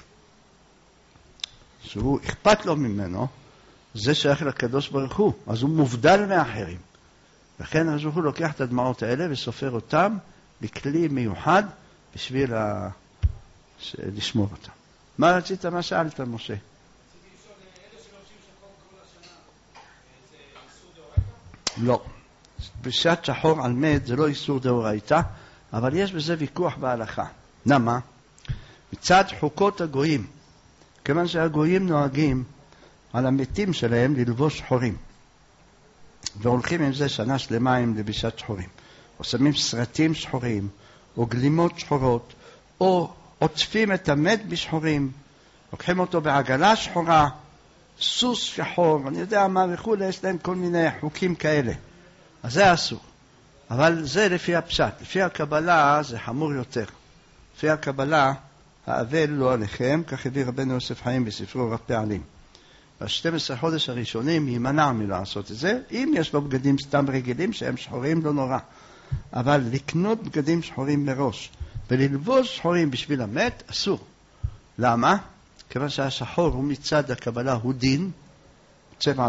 שהוא אכפת לו ממנו, זה שייך לקדוש ברוך הוא, אז הוא מובדל מאחרים. לכן הקדוש ברוך הוא לוקח את הדמעות האלה וסופר אותם בכלי מיוחד בשביל לשמור אותם. מה רצית? מה שאלת, משה? לא. בשעת שחור על מת זה לא איסור דאורייתא, אבל יש בזה ויכוח בהלכה. למה? מצד חוקות הגויים, כיוון שהגויים נוהגים על המתים שלהם ללבוש שחורים, והולכים עם זה שנה שלמה עם לבישת שחורים, או שמים סרטים שחורים, או גלימות שחורות, או עוטפים את המת בשחורים, לוקחים אותו בעגלה שחורה, סוס שחור, אני יודע מה וכו', יש להם כל מיני חוקים כאלה. אז זה אסור. אבל זה לפי הפשט. לפי הקבלה זה חמור יותר. לפי הקבלה, האבל לא עליכם, כך הביא רבנו יוסף חיים בספרו רב פעלים. ב-12 חודש הראשונים יימנע מלעשות את זה, אם יש לו בגדים סתם רגילים שהם שחורים לא נורא. אבל לקנות בגדים שחורים מראש, וללבוש שחורים בשביל המת, אסור. למה? כיוון שהשחור הוא מצד הקבלה הוא דין, צבע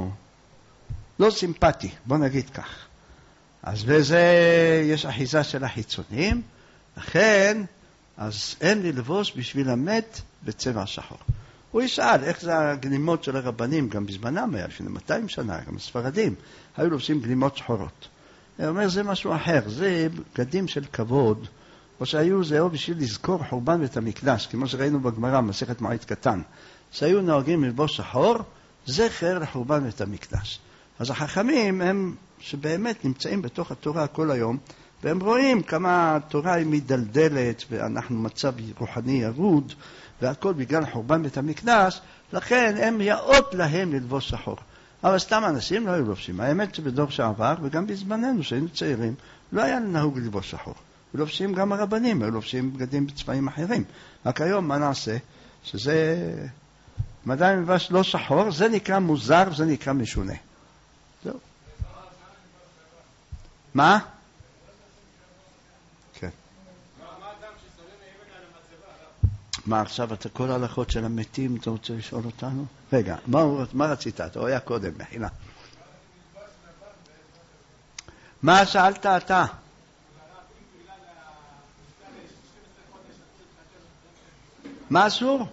לא סימפטי, בוא נגיד כך. אז בזה יש אחיזה של החיצונים, לכן אז אין ללבוש בשביל המת בצבע שחור. הוא ישאל איך זה הגלימות של הרבנים, גם בזמנם היה לפני 200 שנה, גם הספרדים, היו לובשים גלימות שחורות. הוא אומר זה משהו אחר, זה בגדים של כבוד, או שהיו זה או בשביל לזכור חורבן בית המקדש, כמו שראינו בגמרא, מסכת מועד קטן, שהיו נוהגים ללבוש שחור, זכר לחורבן בית המקדש. אז החכמים הם שבאמת נמצאים בתוך התורה כל היום, והם רואים כמה התורה היא מדלדלת, ואנחנו מצב רוחני ירוד, והכל בגלל חורבן בית המקדש, לכן הם יאות להם ללבוש שחור. אבל סתם אנשים לא היו לובשים. האמת שבדור שעבר, וגם בזמננו שהיינו צעירים, לא היה נהוג ללבוש שחור. ולובשים גם הרבנים, היו לובשים בגדים בצבעים אחרים. רק היום מה נעשה? שזה מדע מבש לא שחור, זה נקרא מוזר, זה נקרא משונה. מה? כן. מה עכשיו אתה כל ההלכות של המתים אתה רוצה לשאול אותנו? רגע, מה רצית? אתה היה קודם, מחילה. מה שאלת אתה? מה אסור?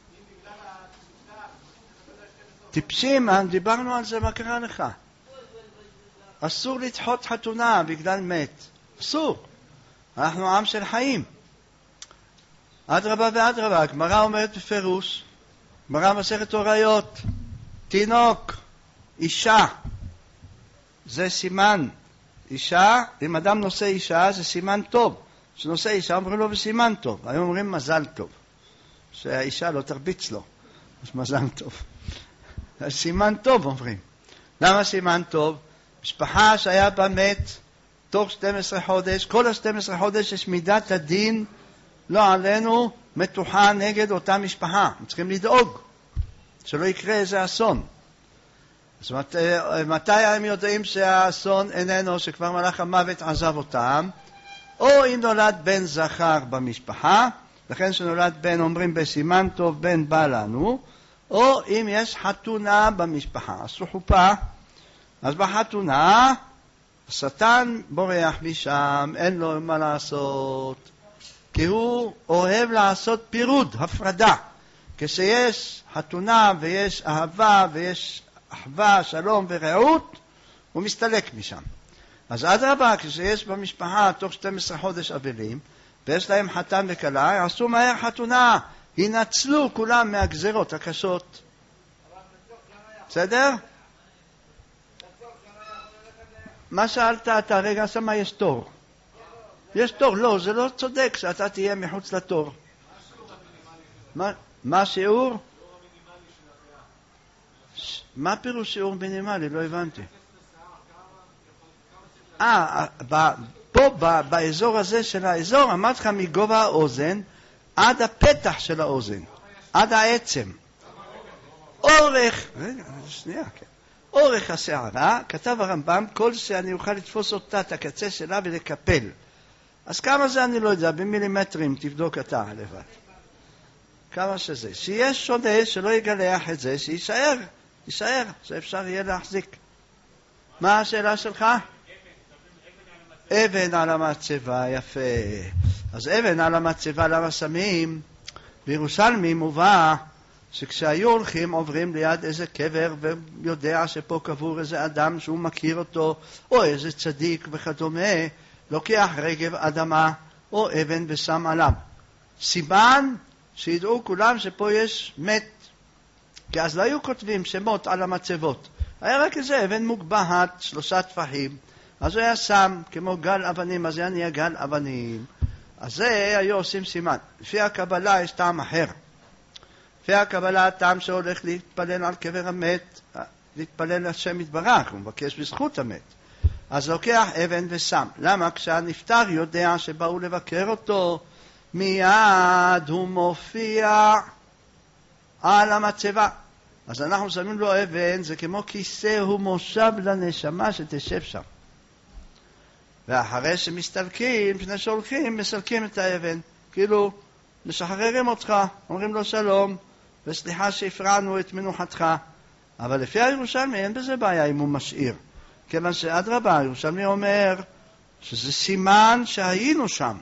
טיפשים, דיברנו על זה, מה קרה לך? אסור לדחות חתונה בגלל מת. אסור. אנחנו עם של חיים. אדרבה ואדרבה, הגמרא אומרת בפירוש, גמרא מסכת הוריות, תינוק, אישה, זה סימן. אישה, אם אדם נושא אישה, זה סימן טוב. כשנושא אישה אומרים לו בסימן טוב. היום אומרים מזל טוב. שהאישה לא תרביץ לו. אז מזל טוב. סימן טוב אומרים. למה סימן טוב? משפחה שהיה בה מת תוך 12 חודש, כל ה-12 חודש יש מידת הדין, לא עלינו, מתוחה נגד אותה משפחה. צריכים לדאוג שלא יקרה איזה אסון. אז מתי הם יודעים שהאסון איננו, שכבר מלאך המוות עזב אותם? או אם נולד בן זכר במשפחה, לכן שנולד בן אומרים בסימן טוב בן בא לנו, או אם יש חתונה במשפחה, עשו חופה, אז בחתונה השטן בורח משם, אין לו מה לעשות, כי הוא אוהב לעשות פירוד, הפרדה. כשיש חתונה ויש אהבה ויש אחווה, שלום ורעות, הוא מסתלק משם. אז אדרבה, כשיש במשפחה תוך 12 חודש אבלים, ויש להם חתן וכלה, יעשו מהר חתונה, ינצלו כולם מהגזרות הקשות. בסדר? מה שאלת אתה רגע, שמה יש תור? יש תור, לא, זה לא צודק שאתה תהיה מחוץ לתור. מה שיעור? מה פירוש שיעור מינימלי? לא הבנתי. פה באזור הזה של האזור, אמרתי לך מגובה האוזן עד הפתח של האוזן, עד העצם. אורך, רגע, שנייה, כן. אורך השערה, כתב הרמב"ם, כל שאני אוכל לתפוס אותה, את הקצה שלה ולקפל. אז כמה זה אני לא יודע, במילימטרים, תבדוק אתה לבד. כמה שזה. שיש שונה שלא יגלח את זה, שישאר, יישאר, שאפשר יהיה להחזיק. מה השאלה שלך? אבן על המצבה, יפה. אז אבן על המצבה למה שמים? בירושלמי מובא שכשהיו הולכים עוברים ליד איזה קבר ויודע שפה קבור איזה אדם שהוא מכיר אותו, או איזה צדיק וכדומה, לוקח רגב אדמה או אבן ושם עליו. סימן שידעו כולם שפה יש מת. כי אז לא היו כותבים שמות על המצבות. היה רק איזה אבן מוגבהת, 3 טפחים. אז הוא היה שם כמו גל אבנים, אז היה נהיה גל אבנים. אז זה היו עושים סימן. לפי הקבלה יש טעם אחר. לפי הקבלה הטעם שהולך להתפלל על קבר המת, להתפלל לשם יתברך, הוא מבקש בזכות המת. אז לוקח אבן ושם. למה? כשהנפטר יודע שבאו לבקר אותו, מיד הוא מופיע על המצבה. אז אנחנו שמים לו אבן, זה כמו כיסא הוא מושב לנשמה שתשב שם. ואחרי שמסתלקים, לפני שהולכים, מסלקים את האבן. כאילו, משחררים אותך, אומרים לו שלום, וסליחה שהפרענו את מנוחתך. אבל לפי הירושלמי אין בזה בעיה אם הוא משאיר. כיוון שאדרבה, הירושלמי אומר שזה סימן שהיינו שם.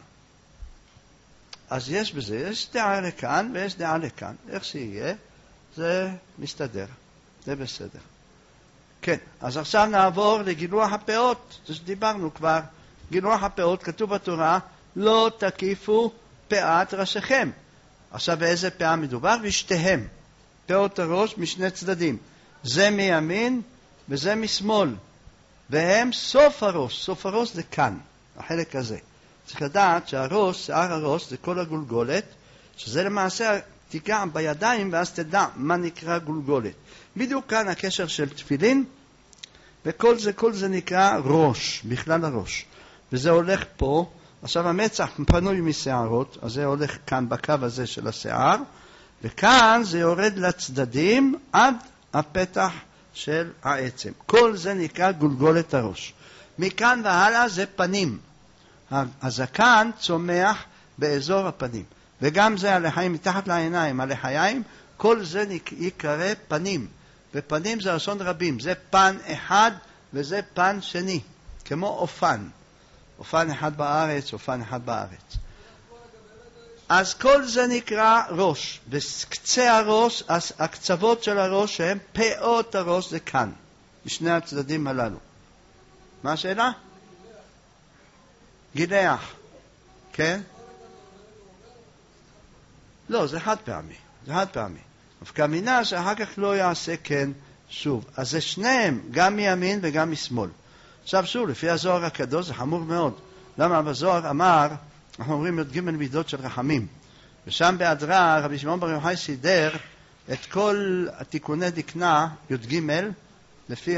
אז יש בזה, יש דעה לכאן ויש דעה לכאן. איך שיהיה, זה מסתדר, זה בסדר. כן, אז עכשיו נעבור לגילוח הפאות, זה שדיברנו כבר. גילוח הפאות, כתוב בתורה, לא תקיפו פאת ראשיכם. עכשיו באיזה פאה מדובר? בשתיהם. פאות הראש משני צדדים. זה מימין וזה משמאל. והם סוף הראש. סוף הראש זה כאן, החלק הזה. צריך לדעת שהראש, שיער הראש, זה כל הגולגולת, שזה למעשה תיגע בידיים ואז תדע מה נקרא גולגולת. בדיוק כאן הקשר של תפילין, וכל זה נקרא ראש, בכלל הראש. וזה הולך פה, עכשיו המצח פנוי משערות, אז זה הולך כאן בקו הזה של השיער, וכאן זה יורד לצדדים עד הפתח של העצם. כל זה נקרא גולגולת הראש. מכאן והלאה זה פנים. הזקן צומח באזור הפנים. וגם זה הלחיים מתחת לעיניים, הלחיים, כל זה יקרא פנים. ופנים זה לשון רבים. זה פן אחד וזה פן שני. כמו אופן. אופן אחד בארץ, אופן אחד בארץ. אז כל זה נקרא ראש. בקצה הראש, הקצוות של הראש שהם פאות הראש זה כאן. בשני הצדדים הללו. מה השאלה? גילח. כן? לא, זה חד פעמי. זה חד פעמי. הפקמינה שאחר כך לא יעשה כן שוב. אז זה שניהם, גם מימין וגם משמאל. עכשיו שוב, לפי הזוהר הקדוש זה חמור מאוד. למה בזוהר אמר, אנחנו אומרים י"ג מידות של רחמים. ושם בהדרה רבי שמעון בר יוחאי סידר את כל התיקוני דקנה י"ג לפי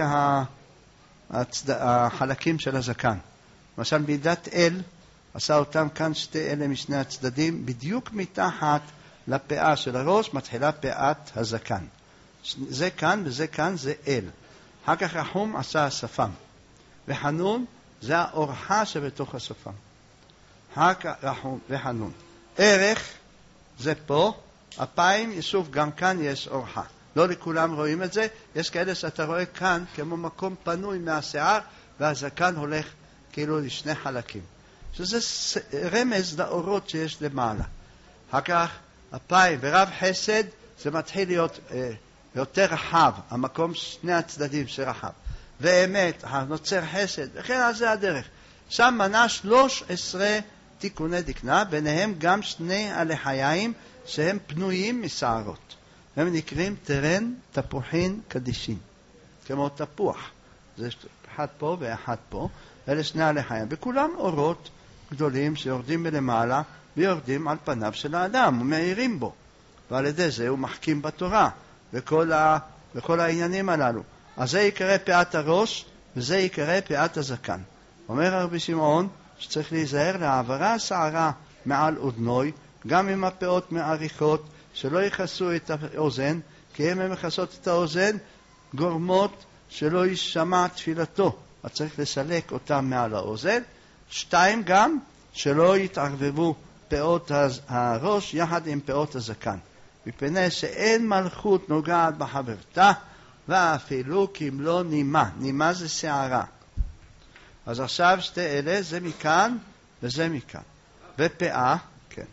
החלקים של הזקן. למשל מידת אל עשה אותם כאן שתי אלה משני הצדדים, בדיוק מתחת לפאה של הראש מתחילה פאת הזקן. זה כאן וזה כאן זה אל. אחר כך רחום עשה השפם. וחנון זה האורחה שבתוך השפם. אחר כך רחום וחנון. ערך זה פה, אפיים ישוף גם כאן יש אורחה. לא לכולם רואים את זה, יש כאלה שאתה רואה כאן כמו מקום פנוי מהשיער והזקן הולך כאילו לשני חלקים. שזה רמז לאורות שיש למעלה. אחר כך אפיים ורב חסד זה מתחיל להיות יותר רחב, המקום שני הצדדים שרחב. ואמת, נוצר חסד, וכן על זה הדרך. שם מנה 13 תיקוני דקנה, ביניהם גם שני הלחיים שהם פנויים משערות. הם נקראים תרן, תפוחין, קדישין. כמו תפוח. זה אחד פה ואחד פה. אלה שני הלחיים. וכולם אורות גדולים שיורדים מלמעלה ויורדים על פניו של האדם ומאירים בו. ועל ידי זה הוא מחכים בתורה וכל העניינים הללו. אז זה יקרא פאת הראש וזה יקרא פאת הזקן. אומר רבי שמעון שצריך להיזהר להעברה שערה מעל אודנוי, גם עם הפאות מעריכות, שלא יכסו את האוזן, כי אם הם יכסות את האוזן, גורמות שלא יישמע תפילתו. אז צריך לסלק אותם מעל האוזן. 2 גם, שלא יתערבבו פאות הראש יחד עם פאות הזקן. מפני שאין מלכות נוגעת בחברתה, ואפילו כמלוא נימה. נימה זה שערה. אז עכשיו שתי אלה, זה מכאן וזה מכאן. ופאה, כן.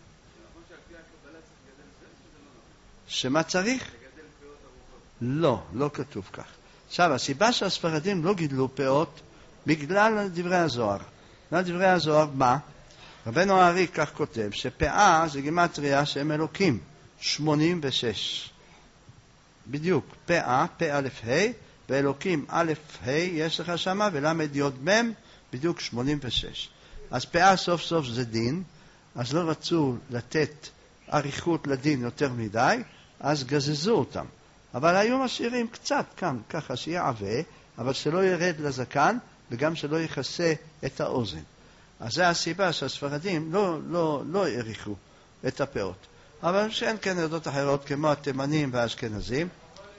שמה צריך? לא, לא כתוב כך. עכשיו, הסיבה שהספרדים לא גידלו פאות, בגלל דברי הזוהר. דברי הזוהר, מה? רבנו הארי כך כותב, שפאה זה גימטריה שהם אלוקים, 86. בדיוק, פאה, פאה א' ה', ואלוקים א' ה' יש לך שמה, ולמד יוד מם, בדיוק 86. אז פאה סוף סוף זה דין, אז לא רצו לתת עריכות לדין יותר מדי, אז גזזו אותם. אבל היו משאירים קצת כאן, ככה שיהיה עווה, אבל שלא ירד לזקן, וגם שלא יכסה את האוזן. אז זה הסיבה שהספרדים לא העריכו את הפאות. אבל שאין כן עדות אחרות כמו התימנים והאשכנזים,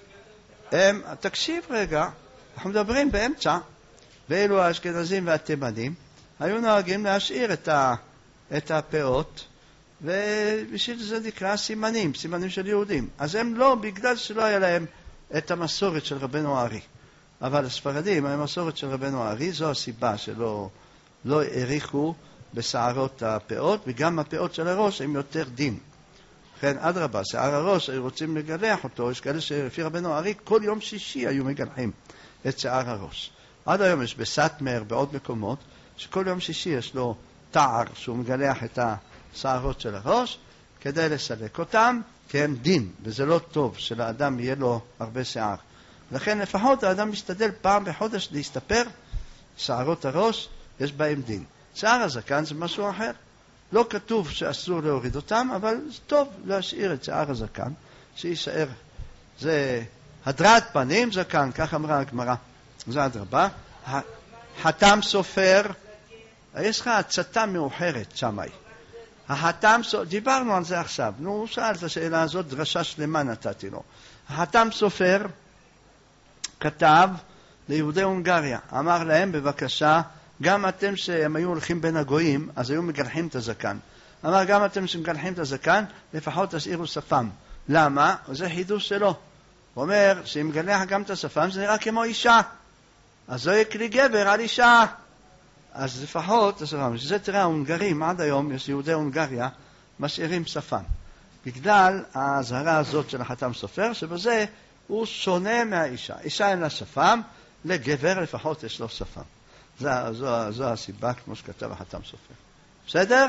תקשיב רגע, אנחנו מדברים באמצע, ואלו האשכנזים והתימנים, היו נוהגים להשאיר את הפאות, ובשביל זה נקרא סימנים של יהודים. אז הם לא, בגלל שלא היה להם את המסורת של רבנו הארי. אבל הספרדים, המסורת של רבנו הארי, זו הסיבה שלא העריכו בשערות הפאות, וגם הפאות של הראש הם יותר דין. לכן, אדרבה, שער הראש, היו רוצים לגלח אותו, יש כאלה שלפי רבנו הארי, כל יום שישי היו מגלחים את שער הראש. עד היום יש בסטמר, בעוד מקומות, שכל יום שישי יש לו תער שהוא מגלח את השערות של הראש, כדי לסלק אותם, כי הם דין, וזה לא טוב שלאדם יהיה לו הרבה שער. לכן לפחות האדם משתדל פעם בחודש להסתפר, שערות הראש יש בהם דין. שער הזקן זה משהו אחר. לא כתוב שאסור להוריד אותם, אבל זה טוב להשאיר את שער הזקן, שישאר. זה הדרת פנים זקן, כך אמרה הגמרא. זה אדרבה. חתם סופר, יש לך הצתה מאוחרת שמאי. החתם סופר, דיברנו על זה עכשיו. הוא שאל את השאלה הזאת, דרשה שלמה נתתי לו. החתם סופר כתב ליהודי הונגריה, אמר להם בבקשה גם אתם שהם היו הולכים בין הגויים, אז היו מגלחים את הזקן. אמר, גם אתם שמגלחים את הזקן, לפחות תשאירו שפם. למה? זה חידוש שלו. הוא אומר, שאם מגלח גם את השפם, זה נראה כמו אישה. אז זו יקלי גבר על אישה. אז לפחות, זה תראה, ההונגרים, עד היום, יש יהודי הונגריה, משאירים שפם. בגלל ההזהרה הזאת של החתם סופר, שבזה הוא שונה מהאישה. אישה אין לה שפם, לגבר לפחות יש לו שפם. זו הסיבה, כמו שכתב החתם סופר. בסדר?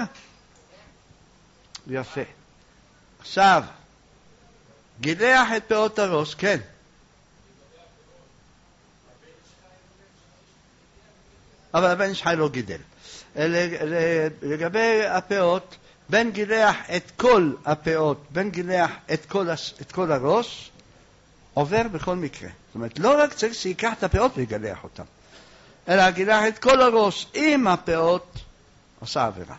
יפה. עכשיו, גילח את פאות הראש, כן. אבל הבן איש חי לא גידל. לגבי הפאות, בן גילח את כל הפאות, בן גילח את כל הראש, עובר בכל מקרה. זאת אומרת, לא רק צריך שיקח את הפאות ויגלח אותם, אלא גילח את כל הראש עם הפאות, עושה עבירה.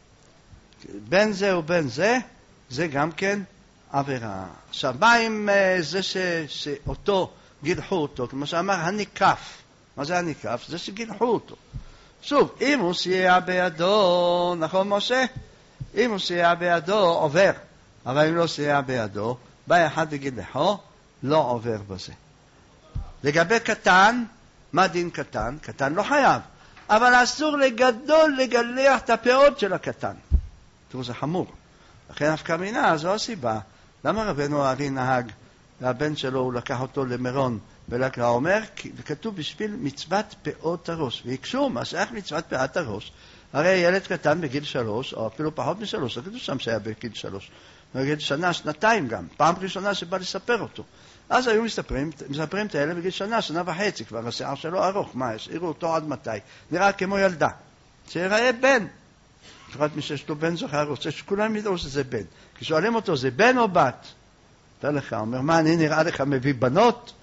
בין זה ובין זה, זה גם כן עבירה. עכשיו, מה עם זה שאותו גילחו אותו? כמו שאמר, הניקף. מה זה הניקף? זה שגילחו אותו. שוב, אם הוא סייע בידו, נכון משה? אם הוא סייע בידו, עובר. אבל אם לא סייע בידו, בא אחד וגילחו, לא עובר בזה. לגבי קטן, מה דין קטן? קטן לא חייב. אבל אסור לגדול לגלח את הפאות של הקטן. תראו, זה חמור. לכן אף מינה, זו הסיבה. למה רבנו הארי נהג, והבן שלו, הוא לקח אותו למירון, ולקרא אומר, וכתוב בשביל מצוות פאות הראש. ויקשו, מה שייך מצוות פאות הראש? הרי ילד קטן בגיל 3, או אפילו פחות מ3, לא כתוב שם שהיה בגיל 3, בגיל שנה, שנתיים גם, פעם ראשונה שבא לספר אותו. אז היו מספרים את הילד בגיל שנה וחצי, כבר השיער שלו ארוך, מה, השאירו אותו עד מתי? נראה כמו ילדה, שיראה בן. לפחות מי שיש לו בן זוכר, רוצה שכולם ידעו שזה בן. כי שואלים אותו, זה בן או בת? אתה לך, אומר, מה, אני נראה לך מביא בנות?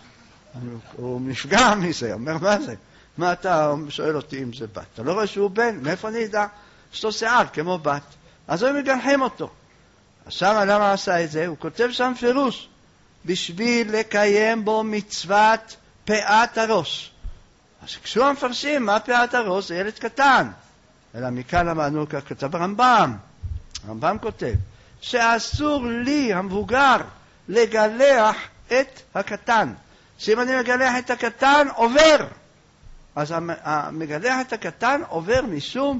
הוא נפגע מזה, אומר, מה זה? מה אתה שואל אותי אם זה בת? אתה לא רואה שהוא בן? מאיפה אני ידע? יש לו שיער כמו בת. אז הם מגלחים אותו. עכשיו, למה עשה את זה? הוא כותב שם פירוש, בשביל לקיים בו מצוות פאת הראש. אז כשהוא המפרשים, מה פאת הראש? זה ילד קטן. אלא מכאן למדנו, כך כתב הרמב"ם. הרמב"ם כותב, שאסור לי, המבוגר, לגלח את הקטן. שאם אני מגלח את הקטן, עובר. אז המגלח את הקטן עובר משום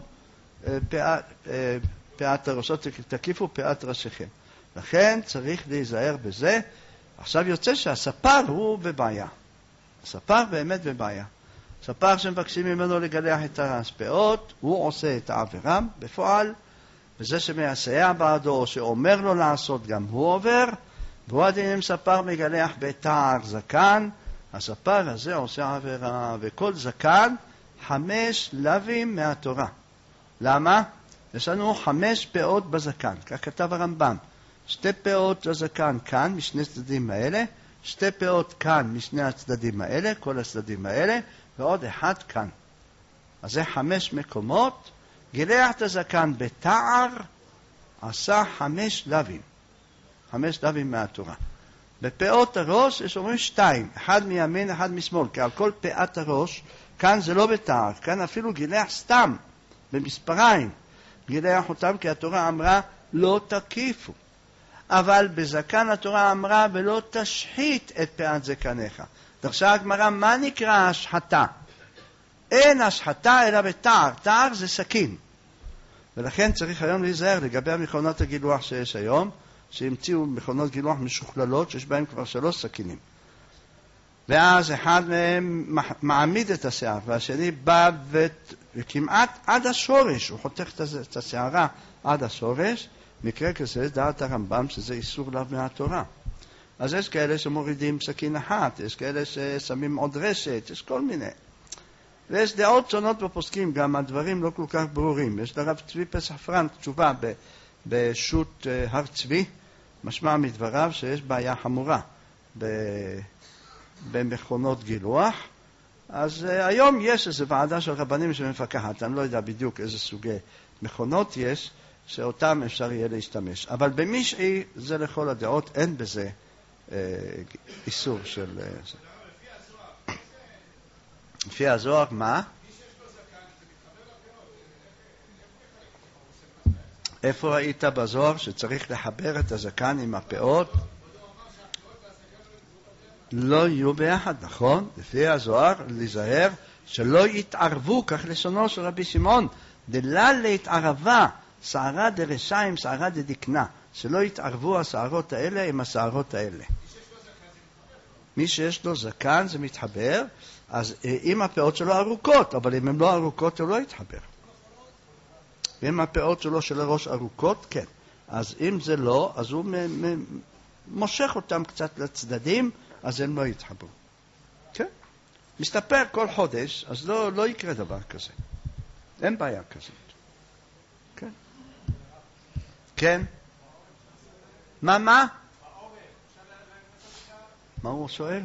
פאת הראשות, תקיפו פאת ראשיכם. לכן צריך להיזהר בזה. עכשיו יוצא שהספר הוא בבעיה. הספר באמת בבעיה. ספר שמבקשים ממנו לגלח את הפאות, הוא עושה את העבירה בפועל, וזה שמייסע בעדו או שאומר לו לעשות גם הוא עובר, והוא הדין אם ספר מגלח בתער זקן, הספר הזה עושה עבירה, וכל זקן 5 לווים מהתורה. למה? יש לנו 5 פאות בזקן, כך כתב הרמב"ם. 2 פאות לזקן כאן, משני צדדים האלה, 2 פאות כאן, משני הצדדים האלה, כל הצדדים האלה, ועוד 1 כאן. אז זה 5 מקומות. גילח את הזקן בתער, עשה 5 לווים. 5 לווים מהתורה. בפאות הראש יש אומרים 2, 1 מימין, 1 משמאל, כי על כל פאת הראש, כאן זה לא בתער, כאן אפילו גילח סתם, במספריים. גילח אותם כי התורה אמרה, לא תקיפו. אבל בזקן התורה אמרה, ולא תשחית את פאת זקניך. דרשה הגמרא, מה נקרא השחתה? אין השחתה אלא בתער. תער זה סכין. ולכן צריך היום להיזהר לגבי המכונות הגילוח שיש היום, שהמציאו מכונות גילוח משוכללות, שיש בהן כבר 3 סכינים. ואז אחד מהם מעמיד את השיער, והשני בא וכמעט עד השורש, הוא חותך את השערה עד השורש. מקרה כזה, דעת הרמב"ם, שזה איסור לאו מהתורה. אז יש כאלה שמורידים סכין אחת, יש כאלה ששמים עוד רשת, יש כל מיני. ויש דעות שונות בפוסקים, גם הדברים לא כל כך ברורים. יש לרב צבי פסח פרנק תשובה בשו"ת הר צבי, משמע מדבריו שיש בעיה חמורה במכונות גילוח. אז היום יש איזו ועדה של רבנים שמפקחת, אני לא יודע בדיוק איזה סוגי מכונות יש, שאותם אפשר יהיה להשתמש. אבל במשעי זה לכל הדעות, אין בזה איסור של... לפי הזוהר, מה? איפה ראית בזוהר שצריך לחבר את הזקן עם הפאות? לא יהיו ביחד, נכון? לפי הזוהר, להיזהר שלא יתערבו, כך לשונו של רבי שמעון, דלל להתערבה, שערה דרשיים, שערה דדקנה, שלא יתערבו השערות האלה עם השערות האלה. מי שיש לו זקן זה מתחבר, אז אם הפאות שלו ארוכות, אבל אם הן לא ארוכות הוא לא יתחבר. ואם הפאות שלו של הראש ארוכות, כן. אז אם זה לא, אז הוא מושך אותם קצת לצדדים, אז הם לא יתחברו. כן? מסתפר כל חודש, אז לא יקרה דבר כזה. אין בעיה כזאת. כן? כן? מה? מה הוא שואל?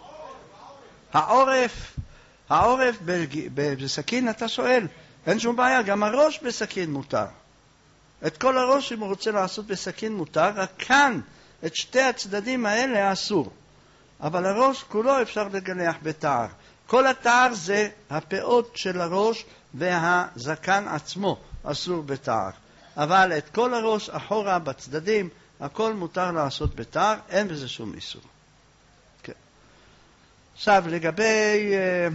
העורף בסכין אתה שואל. אין שום בעיה, גם הראש בסכין מותר. את כל הראש אם הוא רוצה לעשות בסכין מותר, רק כאן, את שתי הצדדים האלה אסור. אבל הראש כולו אפשר לגלח בתער. כל התער זה הפאות של הראש והזקן עצמו אסור בתער. אבל את כל הראש אחורה בצדדים, הכל מותר לעשות בתער, אין בזה שום איסור. כן. עכשיו, לגבי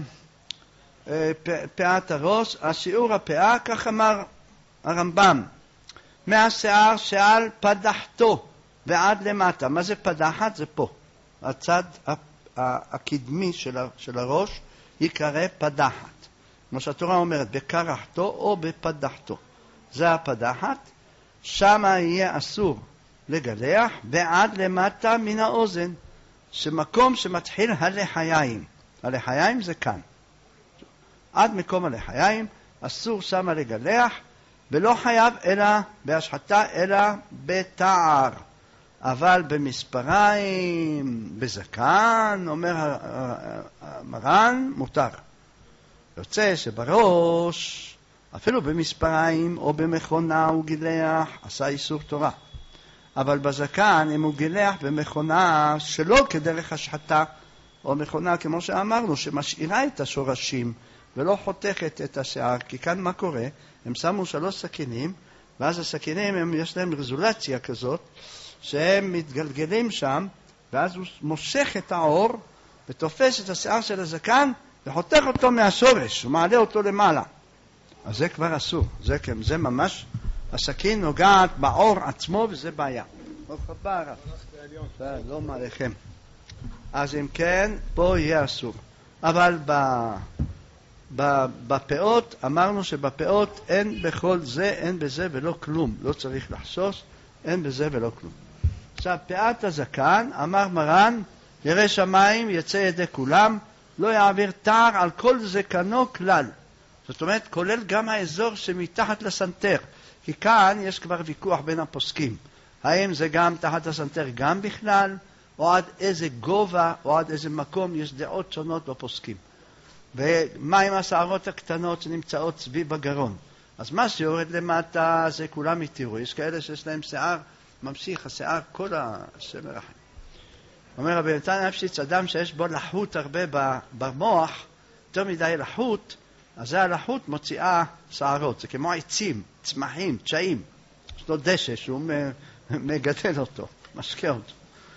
פאת הראש, השיעור הפאה, כך אמר הרמב"ם, מהשיער שעל פדחתו ועד למטה. מה זה פדחת? זה פה. הצד הקדמי של הראש יקרא פדחת. כמו שהתורה אומרת, בקרחתו או בפדחתו. זה הפדחת. שם יהיה אסור לגלח, ועד למטה מן האוזן, שמקום שמתחיל הלחיים. הלחיים זה כאן. עד מקום הלחיים אסור שם לגלח, ולא חייב אלא בהשחתה אלא בתער. אבל במספריים, בזקן, אומר המרן, מותר. יוצא שבראש, אפילו במספריים או במכונה הוא גילח, עשה איסור תורה. אבל בזקן, אם הוא גילח במכונה שלא כדרך השחתה, או מכונה כמו שאמרנו, שמשאירה את השורשים ולא חותכת את השיער, כי כאן מה קורה? הם שמו 3 סכינים, ואז הסכינים יש להם רזולציה כזאת, שהם מתגלגלים שם, ואז הוא מושך את העור, ותופס את השיער של הזקן, וחותך אותו מהשורש, ומעלה אותו למעלה. אז זה כבר אסור, זה ממש, הסכין נוגעת בעור עצמו, וזה בעיה. לא מעליכם. אז אם כן, פה יהיה אסור. אבל בפאות, אמרנו שבפאות אין בכל זה, אין בזה ולא כלום. לא צריך לחשוש, אין בזה ולא כלום. עכשיו, פאת הזקן, אמר מרן, ירא שמיים, יצא ידי כולם, לא יעביר תער על כל זקנו כלל. זאת אומרת, כולל גם האזור שמתחת לסנטר. כי כאן יש כבר ויכוח בין הפוסקים. האם זה גם תחת הסנטר גם בכלל, או עד איזה גובה, או עד איזה מקום, יש דעות שונות בפוסקים. ומה עם השערות הקטנות שנמצאות סביב הגרון? אז מה שיורד למטה זה כולם יתירו. יש כאלה שיש להם שיער, ממשיך השיער כל השמר החיים. אומר רבי נתן אפשיץ, אדם שיש בו לחות הרבה במוח, יותר מדי לחות, אז זה הלחות מוציאה שערות. זה כמו עצים, צמחים, תשעים. יש לו דשא שהוא מגדל אותו, משקה אותו.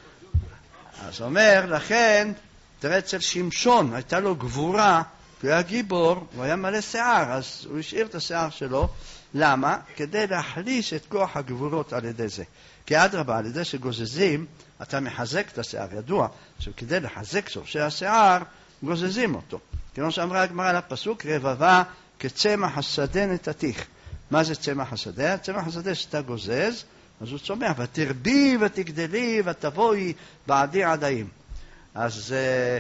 אז אומר, לכן, תראה אצל שמשון, הייתה לו גבורה, הוא היה גיבור, הוא היה מלא שיער, אז הוא השאיר את השיער שלו. למה? כדי להחליש את כוח הגבורות על ידי זה. כי אדרבה, על ידי שגוזזים, אתה מחזק את השיער, ידוע, שכדי לחזק שורשי השיער, גוזזים אותו. כמו שאמרה הגמרא על הפסוק, רבבה כצמח השדה נתתיך. מה זה צמח השדה? צמח השדה שאתה גוזז, אז הוא צומח, ותרבי ותגדלי ותבואי בעדי עדיים. אז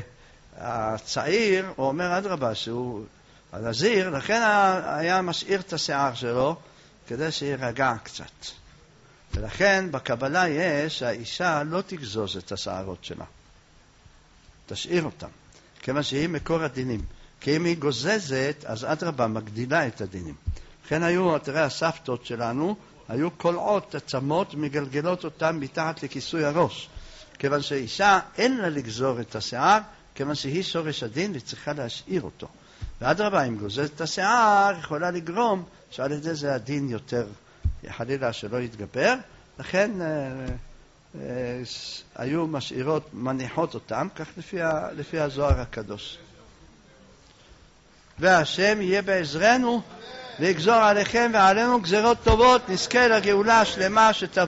הצעיר, הוא אומר אדרבה, שהוא הנזיר, לכן היה משאיר את השיער שלו, כדי שירגע קצת. ולכן בקבלה יש שהאישה לא תגזוז את השערות שלה. תשאיר אותם. כיוון שהיא מקור הדינים. כי אם היא גוזזת, אז אדרבה מגדילה את הדינים. לכן היו, תראה, הסבתות שלנו, היו קולעות עצמות, מגלגלות אותם מתחת לכיסוי הראש. כיוון שאישה אין לה לגזור את השיער, כיוון שהיא שורש הדין והיא צריכה להשאיר אותו. ואדרבה, אם גוזזת את השיער, יכולה לגרום שעל ידי זה הדין יותר חלילה שלא יתגבר, לכן היו משאירות, מניחות אותם, כך לפי הזוהר הקדוש. והשם יהיה בעזרנו ויגזור עליכם ועלינו גזרות טובות, נזכה לגאולה השלמה שתבוא